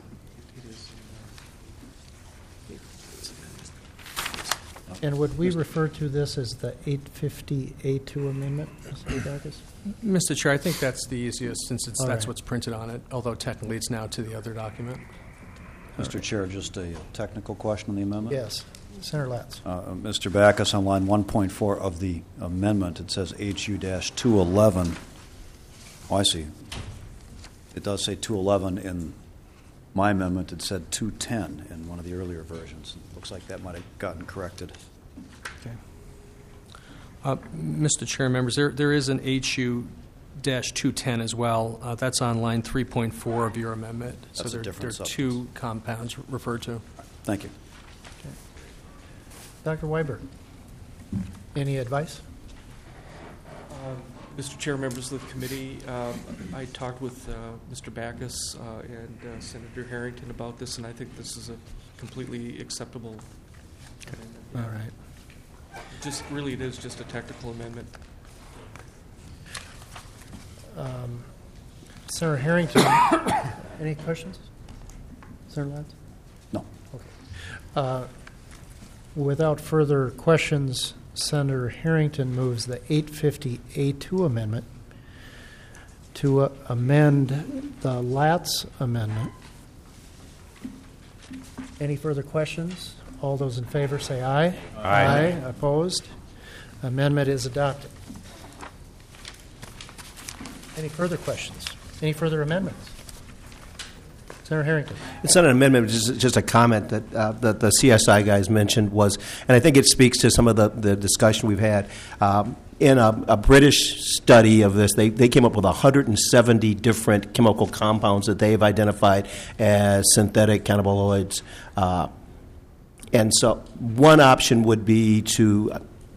Speaker 2: And would we refer to this as the 850A2 amendment, Mr. Dacus?
Speaker 8: Mr. Chair, I think that's the easiest since
Speaker 2: All
Speaker 8: that's
Speaker 2: right.
Speaker 8: what's printed on it, although technically it's now to the other document.
Speaker 7: Mr. Chair, just a technical question on the amendment.
Speaker 2: Yes. Senator Latz.
Speaker 7: Mr. Backus, on line 1.4 of the amendment, it says HU-211. Oh, I see. It does say 211 in my amendment. It said 210 in one of the earlier versions. It looks like that might have gotten corrected.
Speaker 8: Okay. Mr. Chair, members, there is an HU-210 as well. That's on line 3.4 of your amendment.
Speaker 7: That's
Speaker 8: so
Speaker 7: a different
Speaker 8: there are
Speaker 7: substance.
Speaker 8: two compounds referred to.
Speaker 7: Thank you.
Speaker 2: Dr. Weiberg, any advice?
Speaker 5: Mr. Chair, members of the committee, I talked with Mr. Backus and Senator Harrington about this, and I think this is a completely acceptable amendment.
Speaker 2: All right.
Speaker 5: Just really, it is just a technical amendment.
Speaker 2: Senator Harrington, any questions? Senator Latz?
Speaker 7: No.
Speaker 2: Okay. Without further questions, Senator Harrington moves the 850A2 amendment to amend the Latz amendment. Any further questions? All those in favor say aye. Aye. Opposed? Amendment is adopted. Any further questions? Any further amendments? Senator Harrington.
Speaker 11: It's not an amendment, it's just a comment that that the CSI guys mentioned was, and I think it speaks to some of the discussion we've had. In a British study of this, they came up with 170 different chemical compounds that they've identified as synthetic cannabinoids. And so one option would be to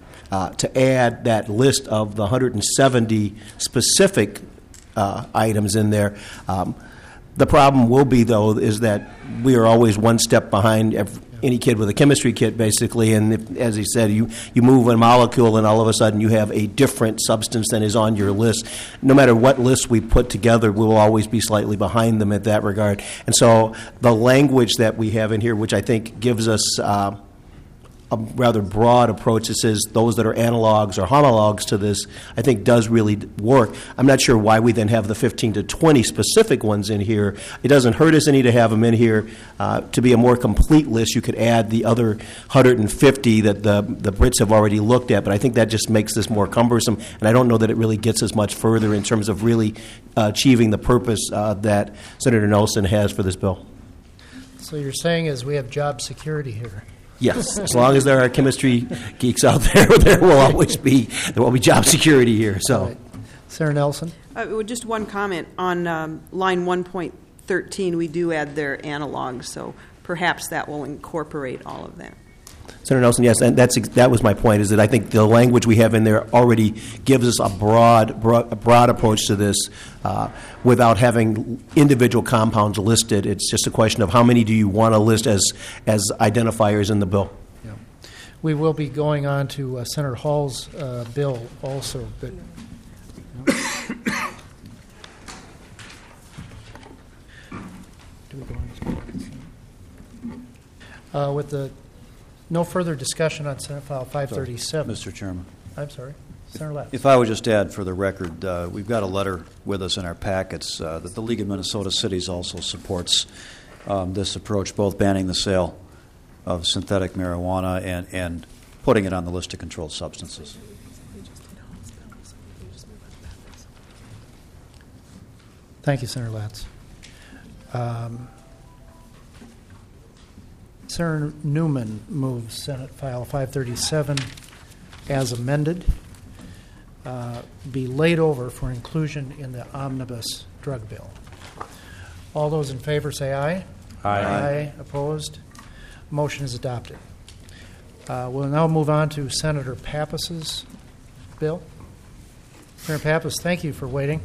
Speaker 11: add that list of the 170 specific items in there. The problem will be, though, is that we are always one step behind any kid with a chemistry kit, basically. And if, as he said, you move a molecule and all of a sudden you have a different substance than is on your list. No matter what list we put together, we will always be slightly behind them at that regard. And so the language that we have in here, which I think gives us a rather broad approach that says those that are analogs or homologs to this, I think does really work. I'm not sure why we then have the 15 to 20 specific ones in here. It doesn't hurt us any to have them in here. To be a more complete list, you could add the other 150 that the Brits have already looked at, but I think that just makes this more cumbersome, and I don't know that it really gets us much further in terms of really achieving the purpose that Senator Nelson has for this bill.
Speaker 2: So you're saying is we have job security here.
Speaker 11: Yes, as long as there are chemistry geeks out there, there will be job security here. So,
Speaker 2: Right. Senator Nelson?
Speaker 4: Just one comment. On line 1.13, we do add their analogs, so perhaps that will incorporate all of that.
Speaker 11: Senator Nelson, yes, and that was my point, is that I think the language we have in there already gives us a broad approach to this without having individual compounds listed. It's just a question of how many do you want to list as identifiers in the bill.
Speaker 2: Yeah. We will be going on to Senator Hall's bill also. But, do we go on? With the no further discussion on Senate File 537.
Speaker 7: Mr. Chairman.
Speaker 2: I'm sorry. Senator Latz.
Speaker 7: If I would just add for the record, we've got a letter with us in our packets that the League of Minnesota Cities also supports. this approach, both banning the sale of synthetic marijuana and putting it on the list of controlled substances.
Speaker 2: Thank you, Senator Latz. Senator Newman moves Senate File 537 as amended, be laid over for inclusion in the omnibus drug bill. All those in favor say aye. Aye. Opposed? Motion is adopted. We'll now move on to Senator Pappas's bill. Senator Pappas, thank you for waiting.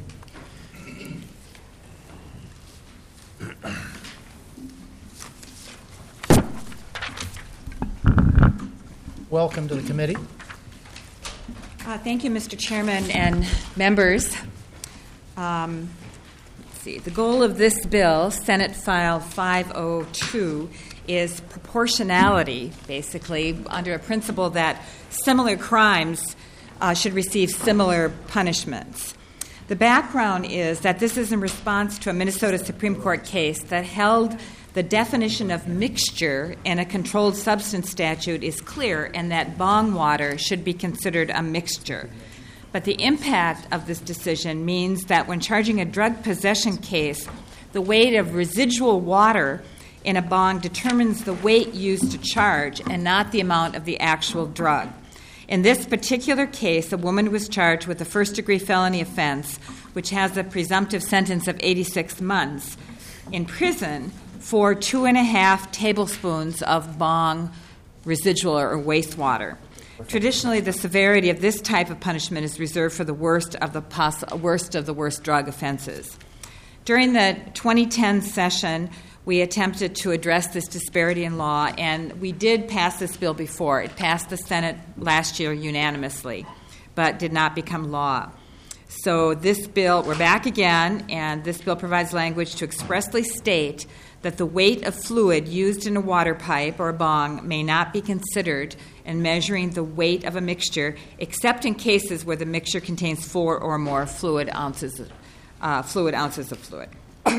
Speaker 2: Welcome to the committee.
Speaker 12: Thank you, Mr. Chairman and members. Let's see. The goal of this bill, Senate File 502, is proportionality, basically, under a principle that similar crimes should receive similar punishments. The background is that this is in response to a Minnesota Supreme Court case that held the definition of mixture in a controlled substance statute is clear and that bong water should be considered a mixture. But the impact of this decision means that when charging a drug possession case, the weight of residual water in a bong determines the weight used to charge and not the amount of the actual drug. In this particular case, a woman was charged with a first-degree felony offense, which has a presumptive sentence of 86 months in prison for 2.5 tablespoons of bong residual or wastewater. Traditionally, the severity of this type of punishment is reserved for the worst of the worst drug offenses. During the 2010 session, we attempted to address this disparity in law, and we did pass this bill before. It passed the Senate last year unanimously, but did not become law. So this bill, we're back again, and this bill provides language to expressly state that the weight of fluid used in a water pipe or a bong may not be considered in measuring the weight of a mixture, except in cases where the mixture contains 4 or more fluid ounces of fluid.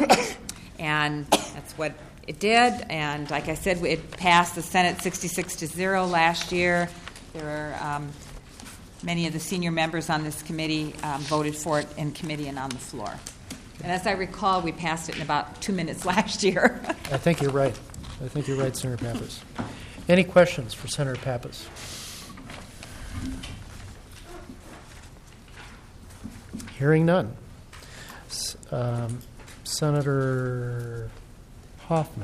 Speaker 12: And that's what it did. And like I said, it passed the Senate 66-0 last year. There were many of the senior members on this committee voted for it in committee and on the floor. And as I recall, we passed it in about 2 minutes last year.
Speaker 2: I think you're right. Senator Pappas. Any questions for Senator Pappas? Hearing none. Senator Hoffman.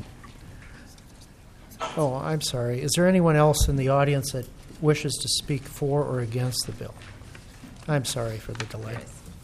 Speaker 2: Oh, I'm sorry. Is there anyone else in the audience that wishes to speak for or against the bill? I'm sorry for the delay.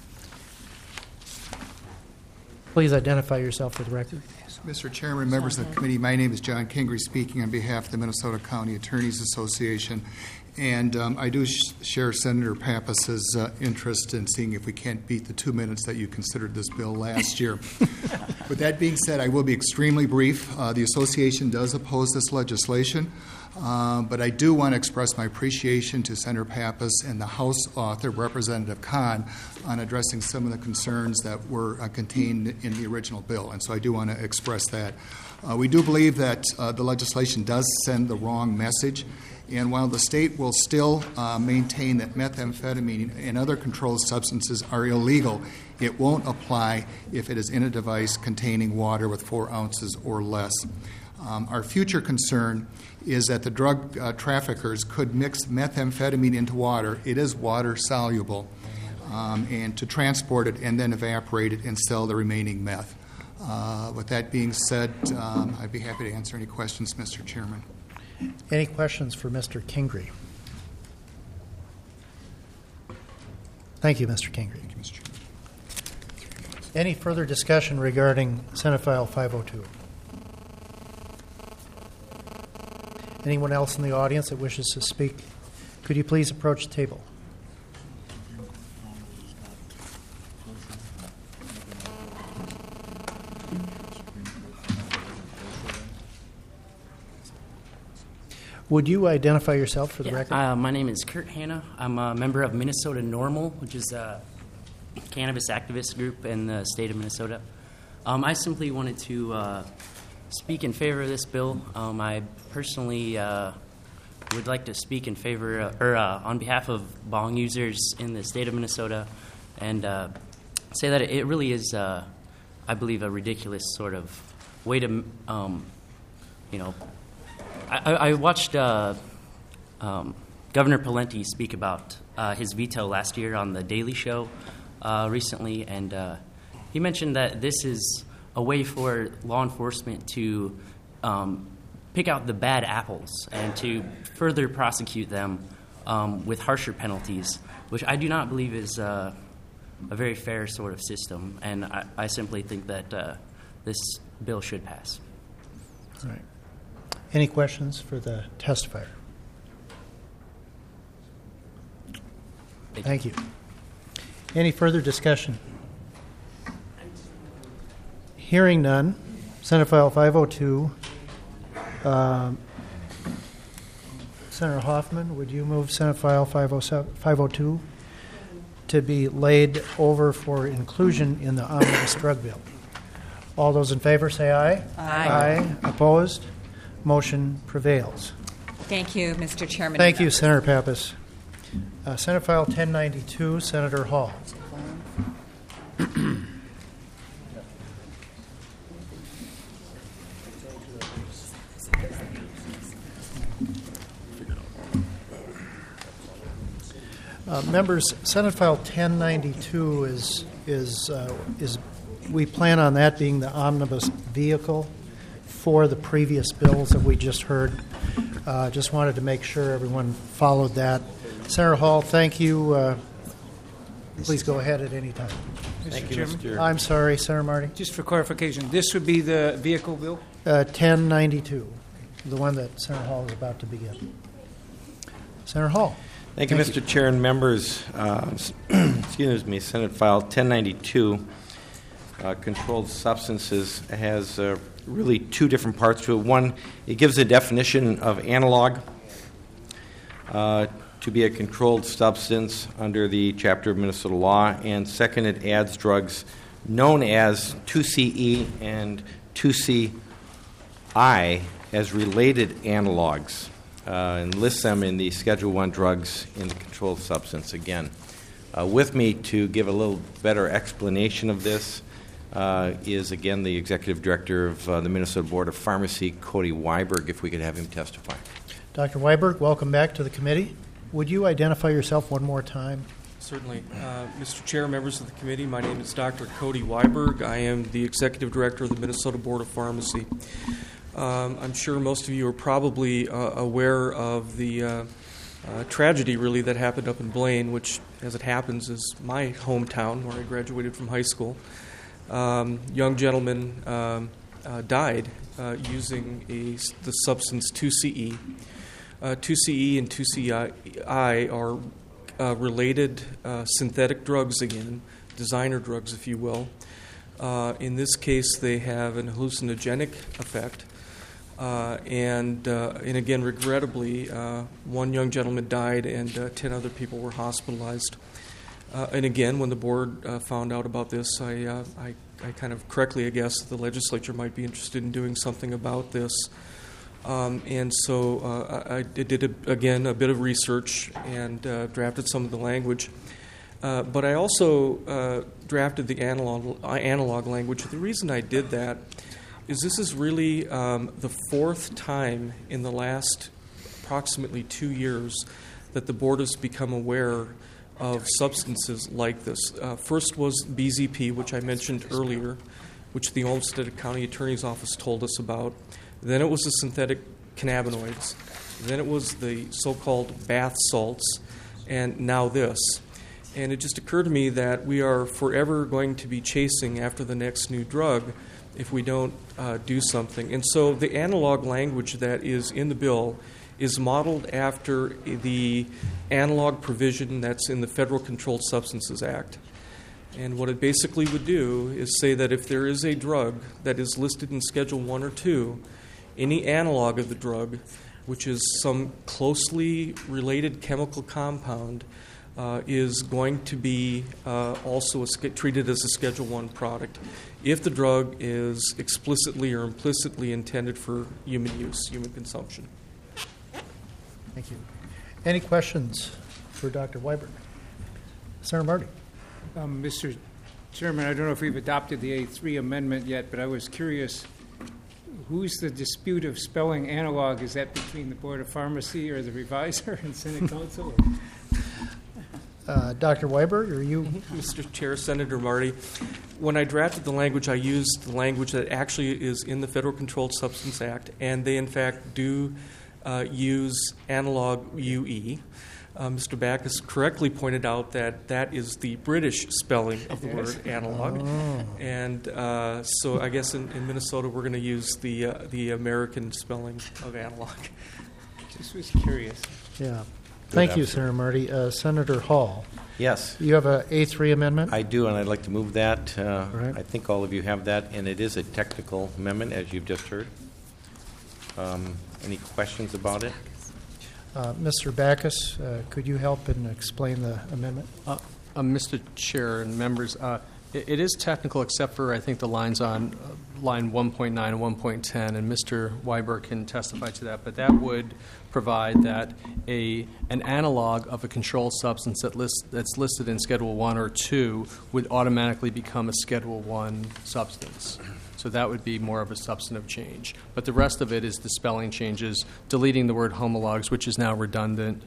Speaker 2: Please identify yourself for the record.
Speaker 13: Mr. Chairman, members of the committee, my name is John Kingry, speaking on behalf of the Minnesota County Attorneys Association. And I do share Senator Pappas's interest in seeing if we can't beat the 2 minutes that you considered this bill last year. With that being said, I will be extremely brief. The association does oppose this legislation, but I do want to express my appreciation to Senator Pappas and the House author, Representative Kahn, on addressing some of the concerns that were contained in the original bill. And so I do want to express that. We do believe that the legislation does send the wrong message. And while the state will still maintain that methamphetamine and other controlled substances are illegal, it won't apply if it is in a device containing water with 4 ounces or less. Our future concern is that the drug traffickers could mix methamphetamine into water. It is water soluble, and to transport it and then evaporate it and sell the remaining meth. With that being said, I'd be happy to answer any questions, Mr. Chairman.
Speaker 2: Any questions for Mr. Kingry? Thank you, Mr. Kingry.
Speaker 13: Thank you, Mr. Chairman.
Speaker 2: Any further discussion regarding Senate File 502? Anyone else in the audience that wishes to speak? Could you please approach the table? Would you identify yourself for the record?
Speaker 14: My name is Kurt Hanna. I'm a member of Minnesota NORML, which is a cannabis activist group in the state of Minnesota. I simply wanted to speak in favor of this bill. I personally would like to speak in favor, or on behalf of bong users in the state of Minnesota, and say that it really is, I believe, a ridiculous sort of way to, I watched Governor Pawlenty speak about his veto last year on The Daily Show recently, and he mentioned that this is a way for law enforcement to pick out the bad apples and to further prosecute them with harsher penalties, which I do not believe is a very fair sort of system, and I simply think that this bill should pass.
Speaker 2: All right. Any questions for the testifier? Thank you. Any further discussion? Hearing none. Senate File 502. Senator Hoffman, would you move Senate File 502 to be laid over for inclusion in the omnibus drug bill? All those in favor say aye.
Speaker 12: Aye.
Speaker 2: Opposed? Motion prevails.
Speaker 12: Thank you, Mr. Chairman.
Speaker 2: Thank you, Senator Pappas. Senate File 1092, Senator Hall. Members, Senate File 1092 is we plan on that being the omnibus vehicle for the previous bills that we just heard. Just wanted to make sure everyone followed that. Senator Hall, thank you. Please go ahead at any time.
Speaker 15: Thank you, Mr. Chairman.
Speaker 2: I'm sorry, Senator Marty.
Speaker 15: Just for clarification, this would be the vehicle bill?
Speaker 2: 1092, the one that Senator Hall is about to begin. Senator Hall.
Speaker 16: Thank you, Mr. Chair and members. Excuse me, Senate File 1092, controlled substances, has really two different parts to it. One, it gives a definition of analog to be a controlled substance under the chapter of Minnesota law. And second, it adds drugs known as 2CE and 2CI as related analogs, and lists them in the Schedule I drugs in the controlled substance again. With me to give a little better explanation of this is, again, the Executive Director of the Minnesota Board of Pharmacy, Cody Weiberg, if we could have him testify.
Speaker 2: Dr. Weiberg, welcome back to the committee. Would you identify yourself one more time?
Speaker 5: Certainly. Mr. Chair, members of the committee, my name is Dr. Cody Weiberg. I am the Executive Director of the Minnesota Board of Pharmacy. I'm sure most of you are probably aware of the tragedy, really, that happened up in Blaine, which, as it happens, is my hometown where I graduated from high school. Young gentleman died using the substance 2CE. 2CE and 2CI are related synthetic drugs again, designer drugs, if you will. In this case, they have an hallucinogenic effect. And again, regrettably, one young gentleman died and 10 other people were hospitalized. And again, when the board found out about this, I kind of correctly, I guess, the legislature might be interested in doing something about this. And so I did, again, a bit of research and drafted some of the language. But I also drafted the analog language. The reason I did that is this is really the fourth time in the last approximately 2 years that the board has become aware of substances like this. First was BZP, which I mentioned earlier, which the Olmsted County Attorney's Office told us about. Then it was the synthetic cannabinoids. Then it was the so-called bath salts, and now this. And it just occurred to me that we are forever going to be chasing after the next new drug if we don't do something. And so the analog language that is in the bill is modeled after the analog provision that's in the Federal Controlled Substances Act. And what it basically would do is say that if there is a drug that is listed in Schedule 1 or 2, any analog of the drug, which is some closely related chemical compound, is going to be also treated as a Schedule I product if the drug is explicitly or implicitly intended for human use, human consumption.
Speaker 2: Thank you. Any questions for Dr. Weiberg? Senator Marty.
Speaker 15: Mr. Chairman, I don't know if we've adopted the A3 amendment yet, but I was curious, who's the dispute of spelling analog? Is that between the Board of Pharmacy or the reviser and Senate Council?
Speaker 2: Dr. Weiberg, are you?
Speaker 5: Mr. Chair, Senator Marty, when I drafted the language, I used the language that actually is in the Federal Controlled Substance Act, and they in fact do use analog UE. Mr. Backus correctly pointed out that that is the British spelling of the word analog. And so I guess in Minnesota we're going to use the American spelling of analog.
Speaker 15: Just was curious.
Speaker 2: Yeah. Thank you, Senator Marty. Senator Hall.
Speaker 16: Yes.
Speaker 2: You have a A3 amendment?
Speaker 16: I do, and I'd like to move that.
Speaker 2: Right.
Speaker 16: I think all of you have that, and it is a technical amendment, as you've just heard. Any questions about it?
Speaker 2: Mr. Backus, could you help and explain the amendment?
Speaker 8: Mr. Chair and members, it is technical except for, I think, the lines on line 1.9 and 1.10, and Mr. Weiberg can testify to that, but that would provide that an analog of a controlled substance that's listed in Schedule 1 or 2 would automatically become a Schedule 1 substance. So that would be more of a substantive change. But the rest of it is the spelling changes, deleting the word homologs, which is now redundant.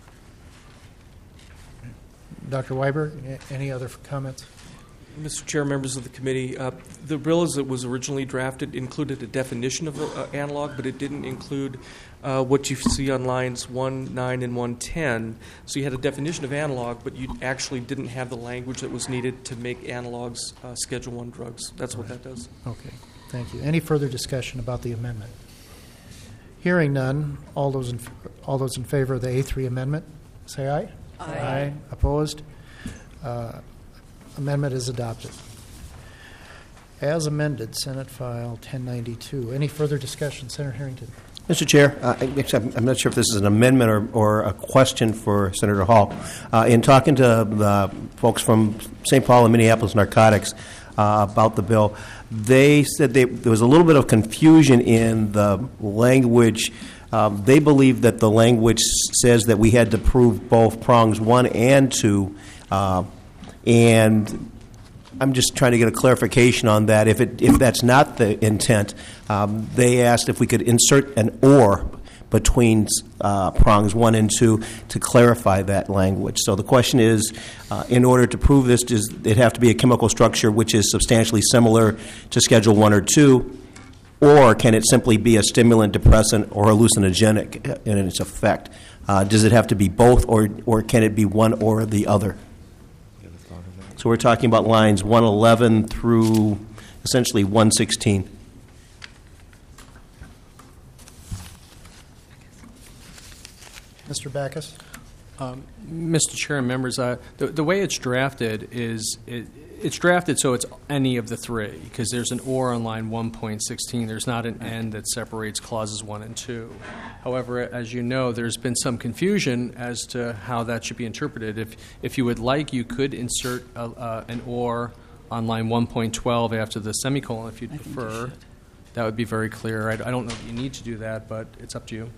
Speaker 2: Dr. Weiberg, any other comments?
Speaker 5: Mr. Chair, members of the committee, the bill as it was originally drafted included a definition of analog, but it didn't include what you see on lines 1, 9, and 110. So you had a definition of analog, but you actually didn't have the language that was needed to make analogs Schedule I drugs. That's what that does.
Speaker 2: Okay, thank you. Any further discussion about the amendment? Hearing none, all those in favor of the A3 amendment, say aye.
Speaker 12: Aye.
Speaker 2: Aye. Opposed? Amendment is adopted. As amended, Senate File 1092. Any further discussion? Senator Harrington.
Speaker 11: Mr. Chair, I'm not sure if this is an amendment or a question for Senator Hall. In talking to the folks from St. Paul and Minneapolis Narcotics about the bill, they said there was a little bit of confusion in the language. They believe that the language says that we had to prove both prongs 1 and 2, and I'm just trying to get a clarification on that. If that's not the intent, they asked if we could insert an or between prongs 1 and 2 to clarify that language. So the question is, in order to prove this, does it have to be a chemical structure which is substantially similar to Schedule 1 or 2, or can it simply be a stimulant, depressant, or hallucinogenic in its effect? Does it have to be both, or can it be one or the other? So we're talking about lines 111 through essentially 116.
Speaker 2: Mr. Backus?
Speaker 8: Mr. Chair and members, the way it's drafted is it's drafted so it's any of the three, because there's an or on line 1.16. There's not an and that separates clauses 1 and 2. However, as you know, there's been some confusion as to how that should be interpreted. If you would like, you could insert an or on line 1.12 after the semicolon if you'd prefer. That would be very clear. I don't know that you need to do that, but it's up to you.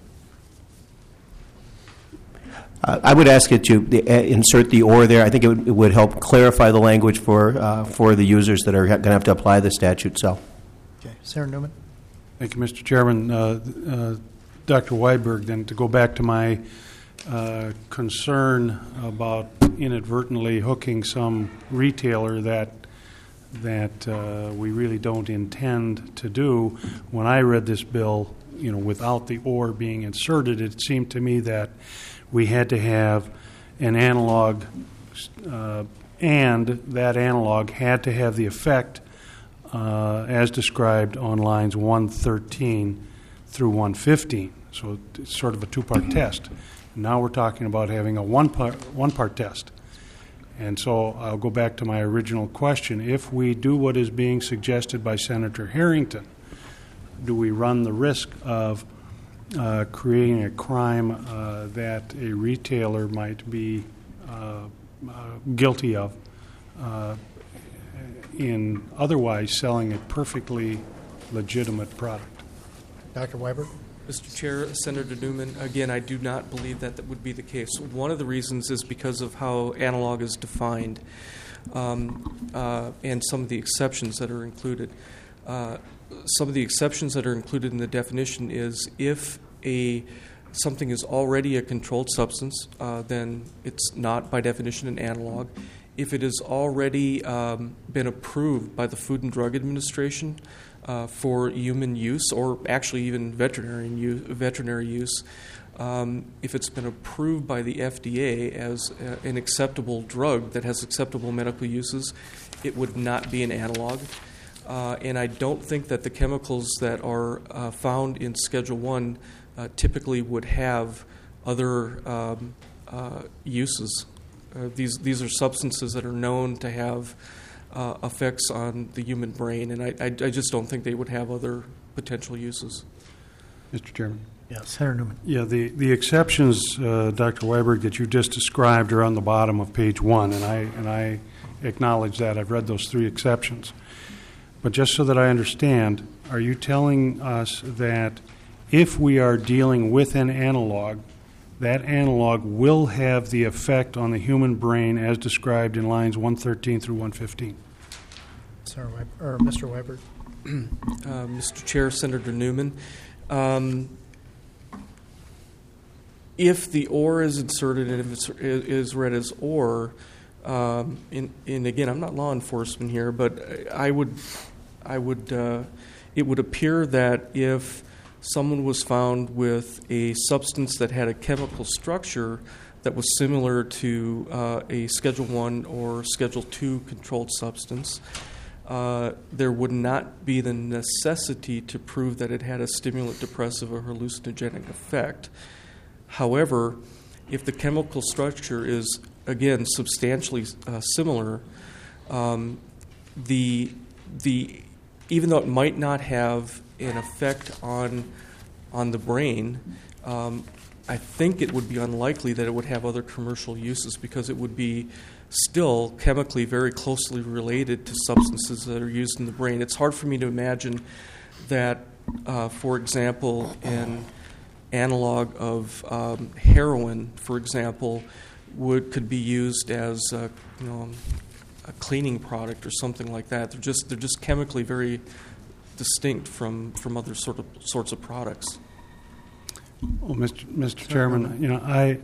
Speaker 11: I would ask you to insert the or there. I think it would help clarify the language for the users that are going to have to apply the statute. So,
Speaker 2: okay, Senator Newman.
Speaker 9: Thank you, Mr. Chairman. Dr. Weiberg, then to go back to my concern about inadvertently hooking some retailer that we really don't intend to do. When I read this bill, without the or being inserted, it seemed to me that we had to have an analog, and that analog had to have the effect as described on lines 113 through 115. So it's sort of a two-part test. Now we're talking about having a one-part test. And so I'll go back to my original question. If we do what is being suggested by Senator Harrington, do we run the risk of creating a crime that a retailer might be guilty of in otherwise selling a perfectly legitimate product.
Speaker 2: Dr. Weiberg?
Speaker 5: Mr. Chair, Senator Newman, again, I do not believe that would be the case. One of the reasons is because of how analog is defined and some of the exceptions that are included. Some of the exceptions that are included in the definition is if something is already a controlled substance, then it's not by definition an analog. If it has already been approved by the Food and Drug Administration for human use, or actually even veterinary use, if it's been approved by the FDA as an acceptable drug that has acceptable medical uses, it would not be an analog. And I don't think that the chemicals that are found in Schedule 1 typically would have other uses. These are substances that are known to have effects on the human brain, and I just don't think they would have other potential uses.
Speaker 9: Mr. Chairman?
Speaker 2: Yes, Senator Newman.
Speaker 9: Yeah, the exceptions, Dr. Weiberg, that you just described are on the bottom of page 1, and I acknowledge that. I've read those 3 exceptions. But just so that I understand, are you telling us that if we are dealing with an analog, that analog will have the effect on the human brain as described in lines 113 through 115?
Speaker 2: Mr. Weiberg?
Speaker 5: Mr. Chair, Senator Newman, if the or is inserted and if it is read as or, and again, I'm not law enforcement here, but it would appear that if someone was found with a substance that had a chemical structure that was similar to a Schedule 1 or Schedule 2 controlled substance, there would not be the necessity to prove that it had a stimulant, depressive, or hallucinogenic effect. However, if the chemical structure is, again, substantially similar, even though it might not have an effect on the brain, I think it would be unlikely that it would have other commercial uses because it would be still chemically very closely related to substances that are used in the brain. It's hard for me to imagine that, for example, an analog of heroin, for example, could be used as a cleaning product or something like that. They're just chemically very distinct from other sorts of products.
Speaker 9: Well, Mr. Chairman,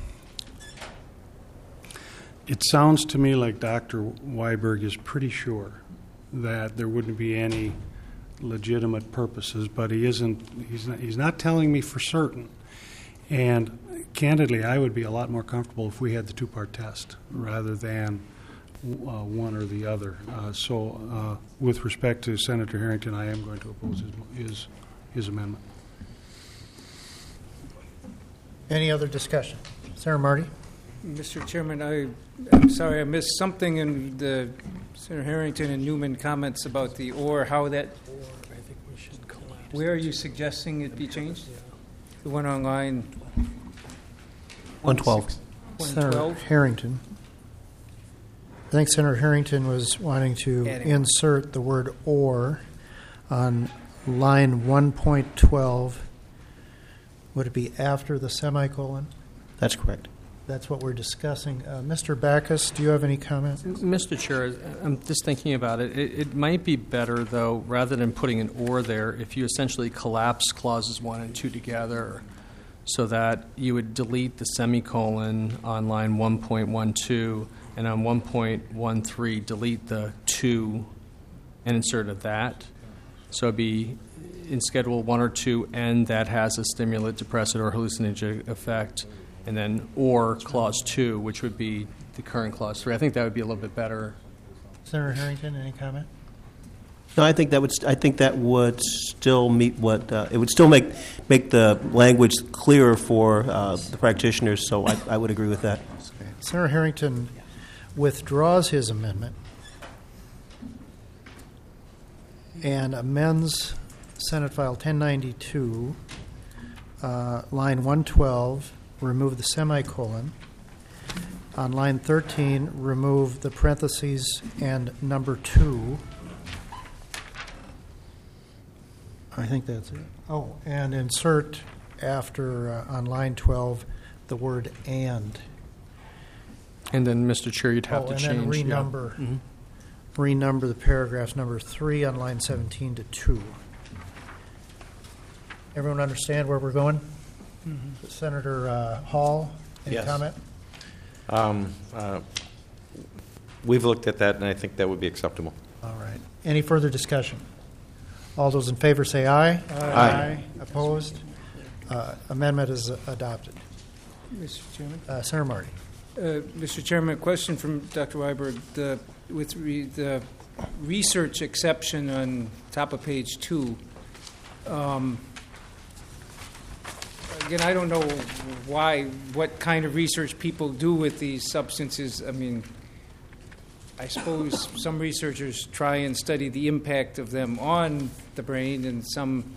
Speaker 9: it sounds to me like Dr. Weiberg is pretty sure that there wouldn't be any legitimate purposes, but he isn't. He's not telling me for certain. And candidly, I would be a lot more comfortable if we had the 2-part test rather than one or the other. So, with respect to Senator Harrington, I am going to oppose his amendment.
Speaker 2: Any other discussion? Senator Marty?
Speaker 15: Mr. Chairman, I'm sorry, I missed something in the Senator Harrington and Newman comments about the or, how that. Where are you suggesting it be changed? The one on line
Speaker 2: 112. Senator Harrington. I think Senator Harrington was wanting to insert the word or on line 1.12. Would it be after the semicolon?
Speaker 11: That's correct.
Speaker 2: That's what we're discussing. Mr. Backus, do you have any comments?
Speaker 8: Mr. Chair, I'm just thinking about it. It might be better, though, rather than putting an or there, if you essentially collapse clauses 1 and 2 together so that you would delete the semicolon on line 1.12 and on 1.13 delete the 2 and insert a that. So it'd be in Schedule 1 or 2, and that has a stimulant, depressant, or hallucinogenic effect, and then or Clause 2, which would be the current Clause 3. I think that would be a little bit better.
Speaker 2: Senator Harrington, any comment?
Speaker 11: No, I think that would still meet what it would still make the language clearer for the practitioners. So I would agree with that.
Speaker 2: Senator Harrington withdraws his amendment and amends Senate File 1092, line 112, remove the semicolon, On line 13, remove the parentheses and number 2. I think that's it. Oh, and insert after, on line 12, the word and.
Speaker 8: And then, Mr. Chair, you'd have to
Speaker 2: and
Speaker 8: change.
Speaker 2: then renumber. Renumber the paragraphs number 3 on line 17 to 2. Everyone understand where we're going? Senator Hall, any
Speaker 16: Yes.
Speaker 2: comment?
Speaker 16: We've looked at that, and I think that would be acceptable.
Speaker 2: All right. Any further discussion? All those in favor say aye.
Speaker 16: Aye.
Speaker 2: Opposed? Amendment is adopted.
Speaker 15: Mr. Chairman?
Speaker 2: Senator Marty.
Speaker 15: Mr. Chairman, a question from Dr. Weiberg. The research exception on top of page 2, again, I don't know what kind of research people do with these substances. I mean, I suppose some researchers try and study the impact of them on the brain, and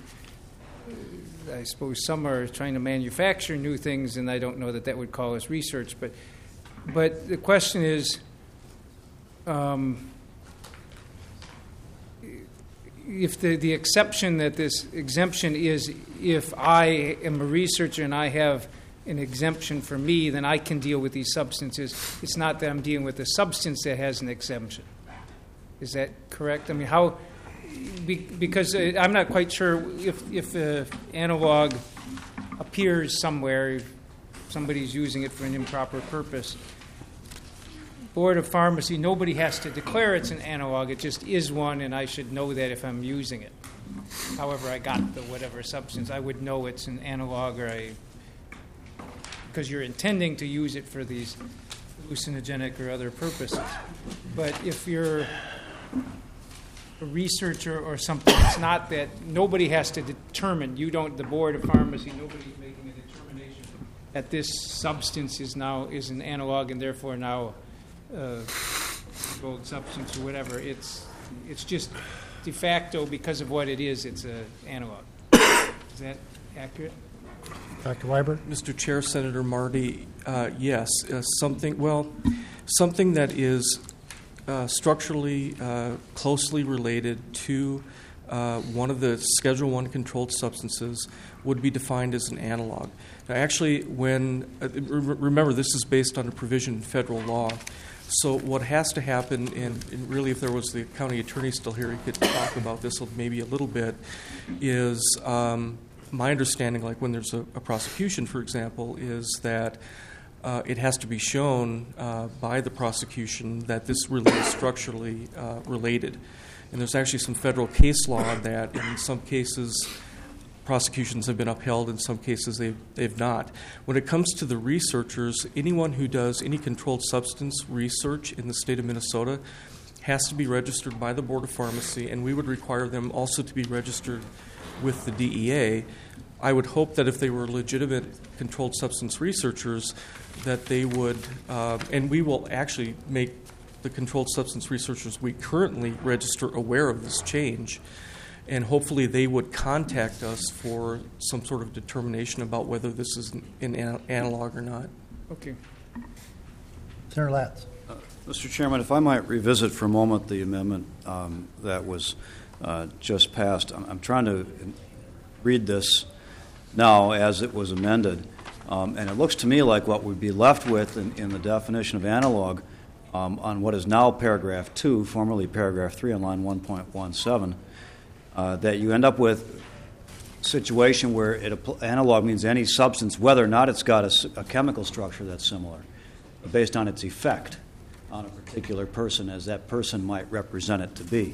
Speaker 15: I suppose some are trying to manufacture new things, and I don't know that would call as research. But the question is, if the exception that this exemption is, if I am a researcher and I have an exemption for me, then I can deal with these substances. It's not that I'm dealing with a substance that has an exemption. Is that correct? I mean, how? Because I'm not quite sure if an analog appears somewhere, if somebody's using it for an improper purpose. Board of Pharmacy, nobody has to declare it's an analog. It just is one, and I should know that if I'm using it. However I got the whatever substance, I would know it's an analog because you're intending to use it for these hallucinogenic or other purposes. But if you're a researcher or something, it's not that nobody has to determine. You don't, the Board of Pharmacy, nobody's making a determination that this substance is an analog and therefore now controlled substance or whatever. It's just de facto because of what it is. It's an analog. Is that accurate?
Speaker 2: Dr. Weiber?
Speaker 5: Mr. Chair, Senator Marty, yes, something that is structurally closely related to one of the Schedule I controlled substances would be defined as an analog. Now, actually, remember, this is based on a provision in federal law. So what has to happen, and really if there was the county attorney still here, he could talk about this maybe a little bit, is my understanding, like when there's a prosecution, for example, is that it has to be shown by the prosecution that this really is structurally related. And there's actually some federal case law on that. In some cases, prosecutions have been upheld. In some cases, they've not. When it comes to the researchers, anyone who does any controlled substance research in the state of Minnesota has to be registered by the Board of Pharmacy, and we would require them also to be registered with the DEA. I would hope that if they were legitimate controlled substance researchers, that they would, and we will actually make the controlled substance researchers we currently register aware of this change, and hopefully they would contact us for some sort of determination about whether this is an analog or not.
Speaker 15: Okay.
Speaker 2: Senator Latz.
Speaker 7: Mr. Chairman, if I might revisit for a moment the amendment that was just passed. I'm trying to read this now as it was amended, and it looks to me like what we'd be left with in the definition of analog on what is now paragraph 2, formerly paragraph 3 on line 1.17, that you end up with a situation where analog means any substance, whether or not it's got a chemical structure that's similar, based on its effect on a particular person as that person might represent it to be.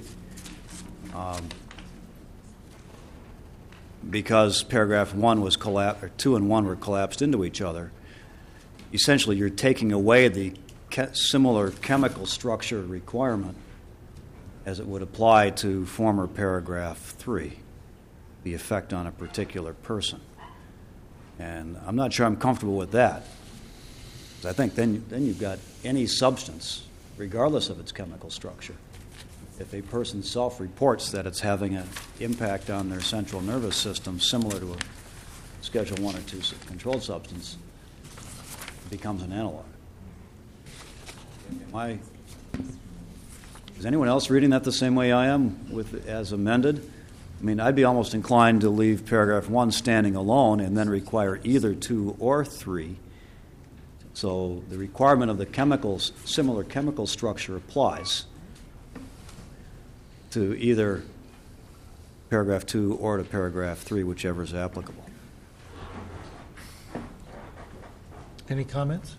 Speaker 7: Because paragraph 1 was collapsed, or 2 and 1 were collapsed into each other, essentially you're taking away the similar chemical structure requirement as it would apply to former paragraph 3, the effect on a particular person. And I'm not sure I'm comfortable with that. I think then you've got any substance, regardless of its chemical structure. If a person self-reports that it's having an impact on their central nervous system similar to a Schedule I or II controlled substance, it becomes an analog. Is anyone else reading that the same way I am, with as amended? I mean, I'd be almost inclined to leave paragraph 1 standing alone and then require either 2 or 3. So the requirement of the similar chemical structure applies to either paragraph 2 or to paragraph 3, whichever is applicable.
Speaker 2: Any comments?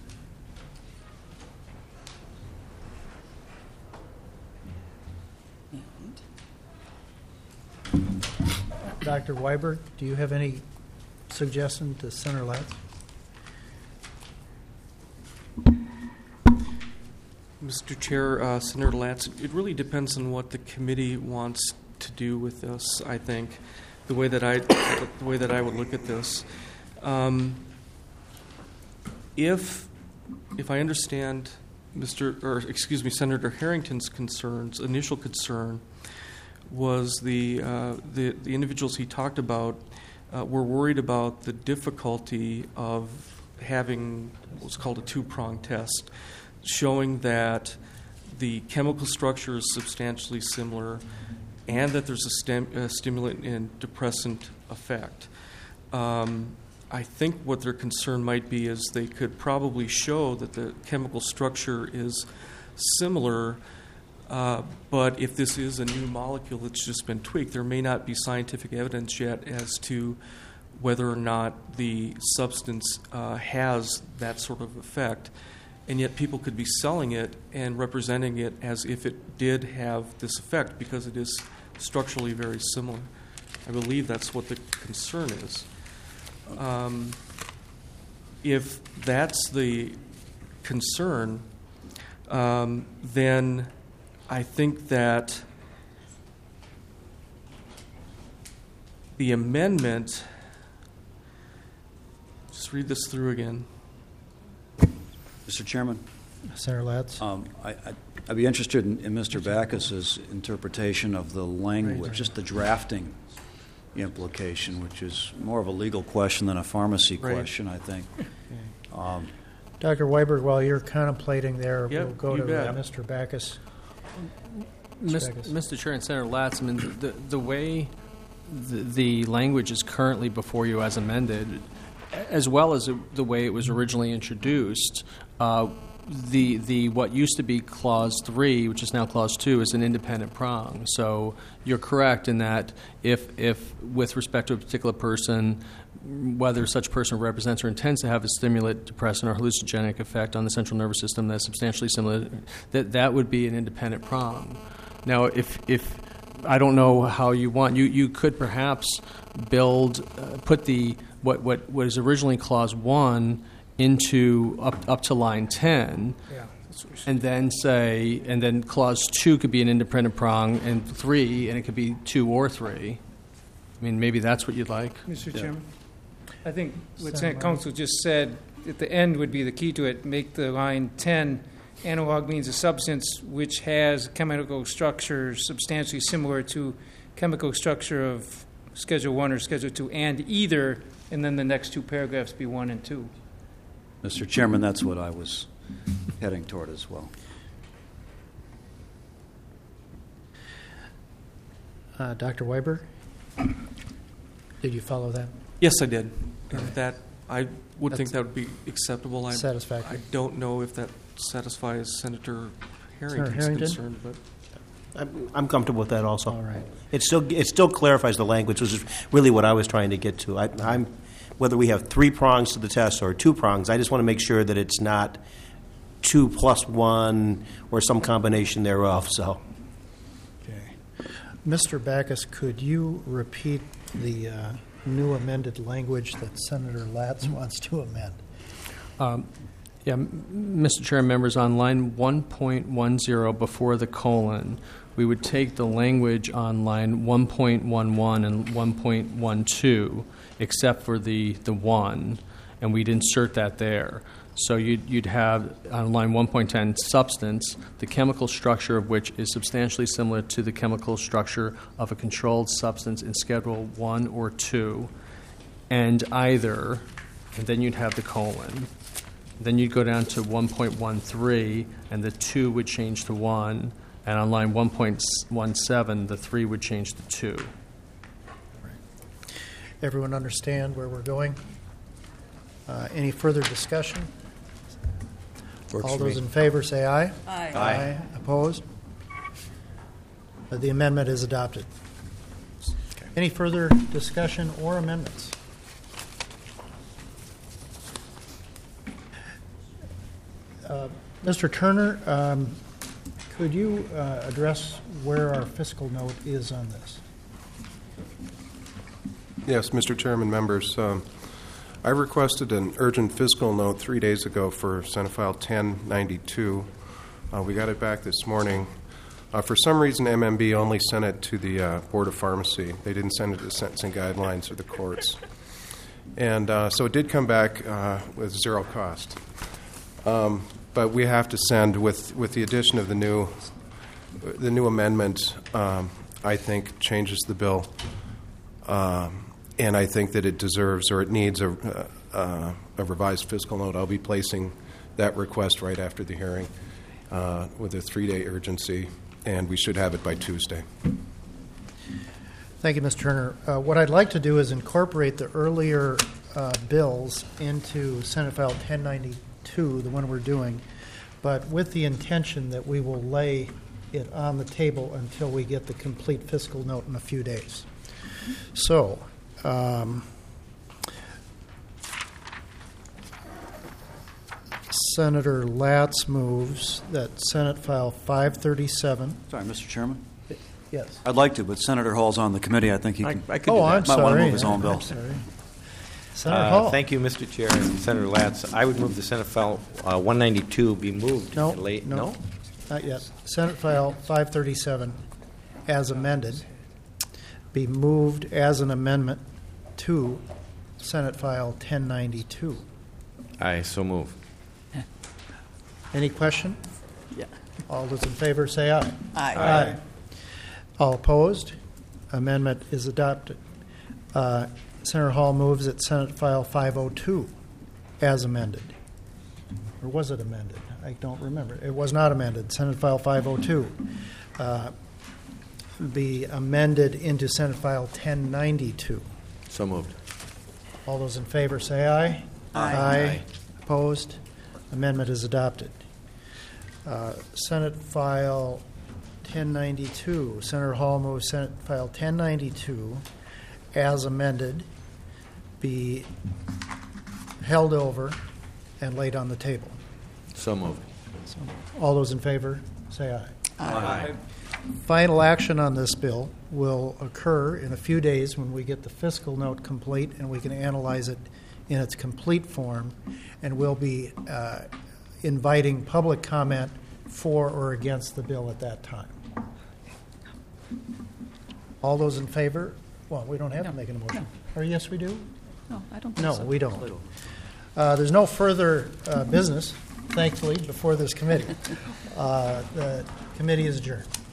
Speaker 2: Dr. Weiberg, do you have any suggestion to Senator Latz?
Speaker 5: Mr. Chair, Senator Latz, it really depends on what the committee wants to do with this. I think the way that I would look at this, if I understand Senator Harrington's initial concern was the individuals he talked about were worried about the difficulty of having what's called a two-prong test, showing that the chemical structure is substantially similar and that there's a stimulant and depressant effect. I think what their concern might be is they could probably show that the chemical structure is similar, but if this is a new molecule that's just been tweaked, there may not be scientific evidence yet as to whether or not the substance has that sort of effect. And yet people could be selling it and representing it as if it did have this effect because it is structurally very similar. I believe that's what the concern is. If that's the concern, then I think that the amendment, just read this through again.
Speaker 7: Mr. Chairman?
Speaker 2: Senator Latz?
Speaker 7: I'd be interested in Mr. Backus's interpretation of the language, just the drafting implication, which is more of a legal question than a pharmacy question, I think.
Speaker 2: Dr. Weiberg, while you're contemplating there,
Speaker 5: Yep,
Speaker 2: we'll go
Speaker 5: you
Speaker 2: to
Speaker 5: bet.
Speaker 2: Mr. Backus.
Speaker 8: Mr. Chair and Senator Latz, I mean, the way the language is currently before you as amended, as well as the way it was originally introduced, the what used to be Clause 3, which is now Clause 2, is an independent prong. So you're correct in that if with respect to a particular person, whether such person represents or intends to have a stimulant, depressant, or hallucinogenic effect on the central nervous system that's substantially similar, that would be an independent prong. Now, if I don't know how you want, you could perhaps put the what was originally Clause 1 into up to line 10, and then Clause 2 could be an independent prong, and 3, and it could be 2 or 3. I mean, maybe that's what you'd like.
Speaker 15: Mr. Chairman, I think what Senate Counsel just said at the end would be the key to it. Make the line 10, analog means a substance which has chemical structure substantially similar to chemical structure of Schedule 1 or Schedule 2, and either, and then the next two paragraphs be 1 and 2.
Speaker 7: Mr. Chairman, that's what I was heading toward as well.
Speaker 2: Dr. Weiberg, did you follow that?
Speaker 5: Yes, I did. That I would think that would be acceptable.
Speaker 2: Satisfactory.
Speaker 5: I don't know if that satisfies Senator Harrington's
Speaker 2: Harrington?
Speaker 5: concern, but
Speaker 11: I'm comfortable with that also.
Speaker 2: All right.
Speaker 11: It still clarifies the language, which is really what I was trying to get to. I'm whether we have 3 prongs to the test or 2 prongs, I just want to make sure that it's not 2 plus 1 or some combination thereof. So,
Speaker 2: Okay. Mr. Backus, could you repeat the new amended language that Senator Latz wants to amend?
Speaker 8: Mr. Chair and members, on line 1.10 before the colon, we would take the language on line 1.11 and 1.12, except for the 1, and we'd insert that there. So you'd have on line 1.10 substance, the chemical structure of which is substantially similar to the chemical structure of a controlled substance in Schedule 1 or 2, and either, and then you'd have the colon. Then you'd go down to 1.13, and the 2 would change to 1. And on line 1.17, the 3 would change to 2.
Speaker 2: Everyone understand where we're going? Any further discussion?
Speaker 7: Works
Speaker 2: All
Speaker 7: for
Speaker 2: those
Speaker 7: me.
Speaker 2: in favor say aye.
Speaker 6: Aye.
Speaker 7: Aye.
Speaker 2: Opposed? The amendment is adopted. Any further discussion or amendments? Mr. Turner, could you address where our fiscal note is on this?
Speaker 17: Yes, Mr. Chairman, members. I requested an urgent fiscal note 3 days ago for Senate File 1092. We got it back this morning. For some reason, MMB only sent it to the Board of Pharmacy. They didn't send it to the sentencing guidelines or the courts. And so it did come back with zero cost. But we have to send, with the addition of the new amendment, I think changes the bill. And I think that it deserves or it needs a revised fiscal note. I'll be placing that request right after the hearing with a 3-day urgency, and we should have it by Tuesday.
Speaker 2: Thank you, Mr. Turner. What I'd like to do is incorporate the earlier bills into Senate File 1092, the one we're doing, but with the intention that we will lay it on the table until we get the complete fiscal note in a few days. So, Senator Latz moves that Senate File 537.
Speaker 7: Sorry, Mr. Chairman?
Speaker 2: Yes.
Speaker 7: I'd like to, but Senator Hall's on the committee. I think he can.
Speaker 16: I could do that.
Speaker 2: I'm
Speaker 7: Might
Speaker 2: sorry.
Speaker 7: want to move his own bill.
Speaker 2: I'm sorry. Senator Hall.
Speaker 16: Thank you, Mr. Chair and Senator Latz. I would move the Senate File 192 be moved late.
Speaker 2: No, not yet. Senate File 537, as amended, be moved as an amendment to Senate File 1092.
Speaker 16: I so move.
Speaker 2: Any question?
Speaker 6: Yeah.
Speaker 2: All those in favor say aye.
Speaker 6: Aye.
Speaker 2: Aye. All opposed? Amendment is adopted. Senator Hall moves that Senate File 502 as amended. Or was it amended? I don't remember. It was not amended. Senate File 502 be amended into Senate File 1092.
Speaker 16: So moved.
Speaker 2: All those in favor say aye.
Speaker 6: Aye.
Speaker 2: Opposed? Amendment is adopted. Senate File 1092. Senator Hall moves Senate File 1092 as amended be held over and laid on the table.
Speaker 16: So moved.
Speaker 2: So, all those in favor say aye.
Speaker 16: Aye.
Speaker 2: Final action on this bill will occur in a few days when we get the fiscal note complete and we can analyze it in its complete form, and we'll be inviting public comment for or against the bill at that time. All those in favor? Well, we don't have to make a motion. Or yes, we do?
Speaker 6: No, I don't think
Speaker 2: No,
Speaker 6: so.
Speaker 2: we don't. There's no further business, thankfully, before this committee. The committee is adjourned.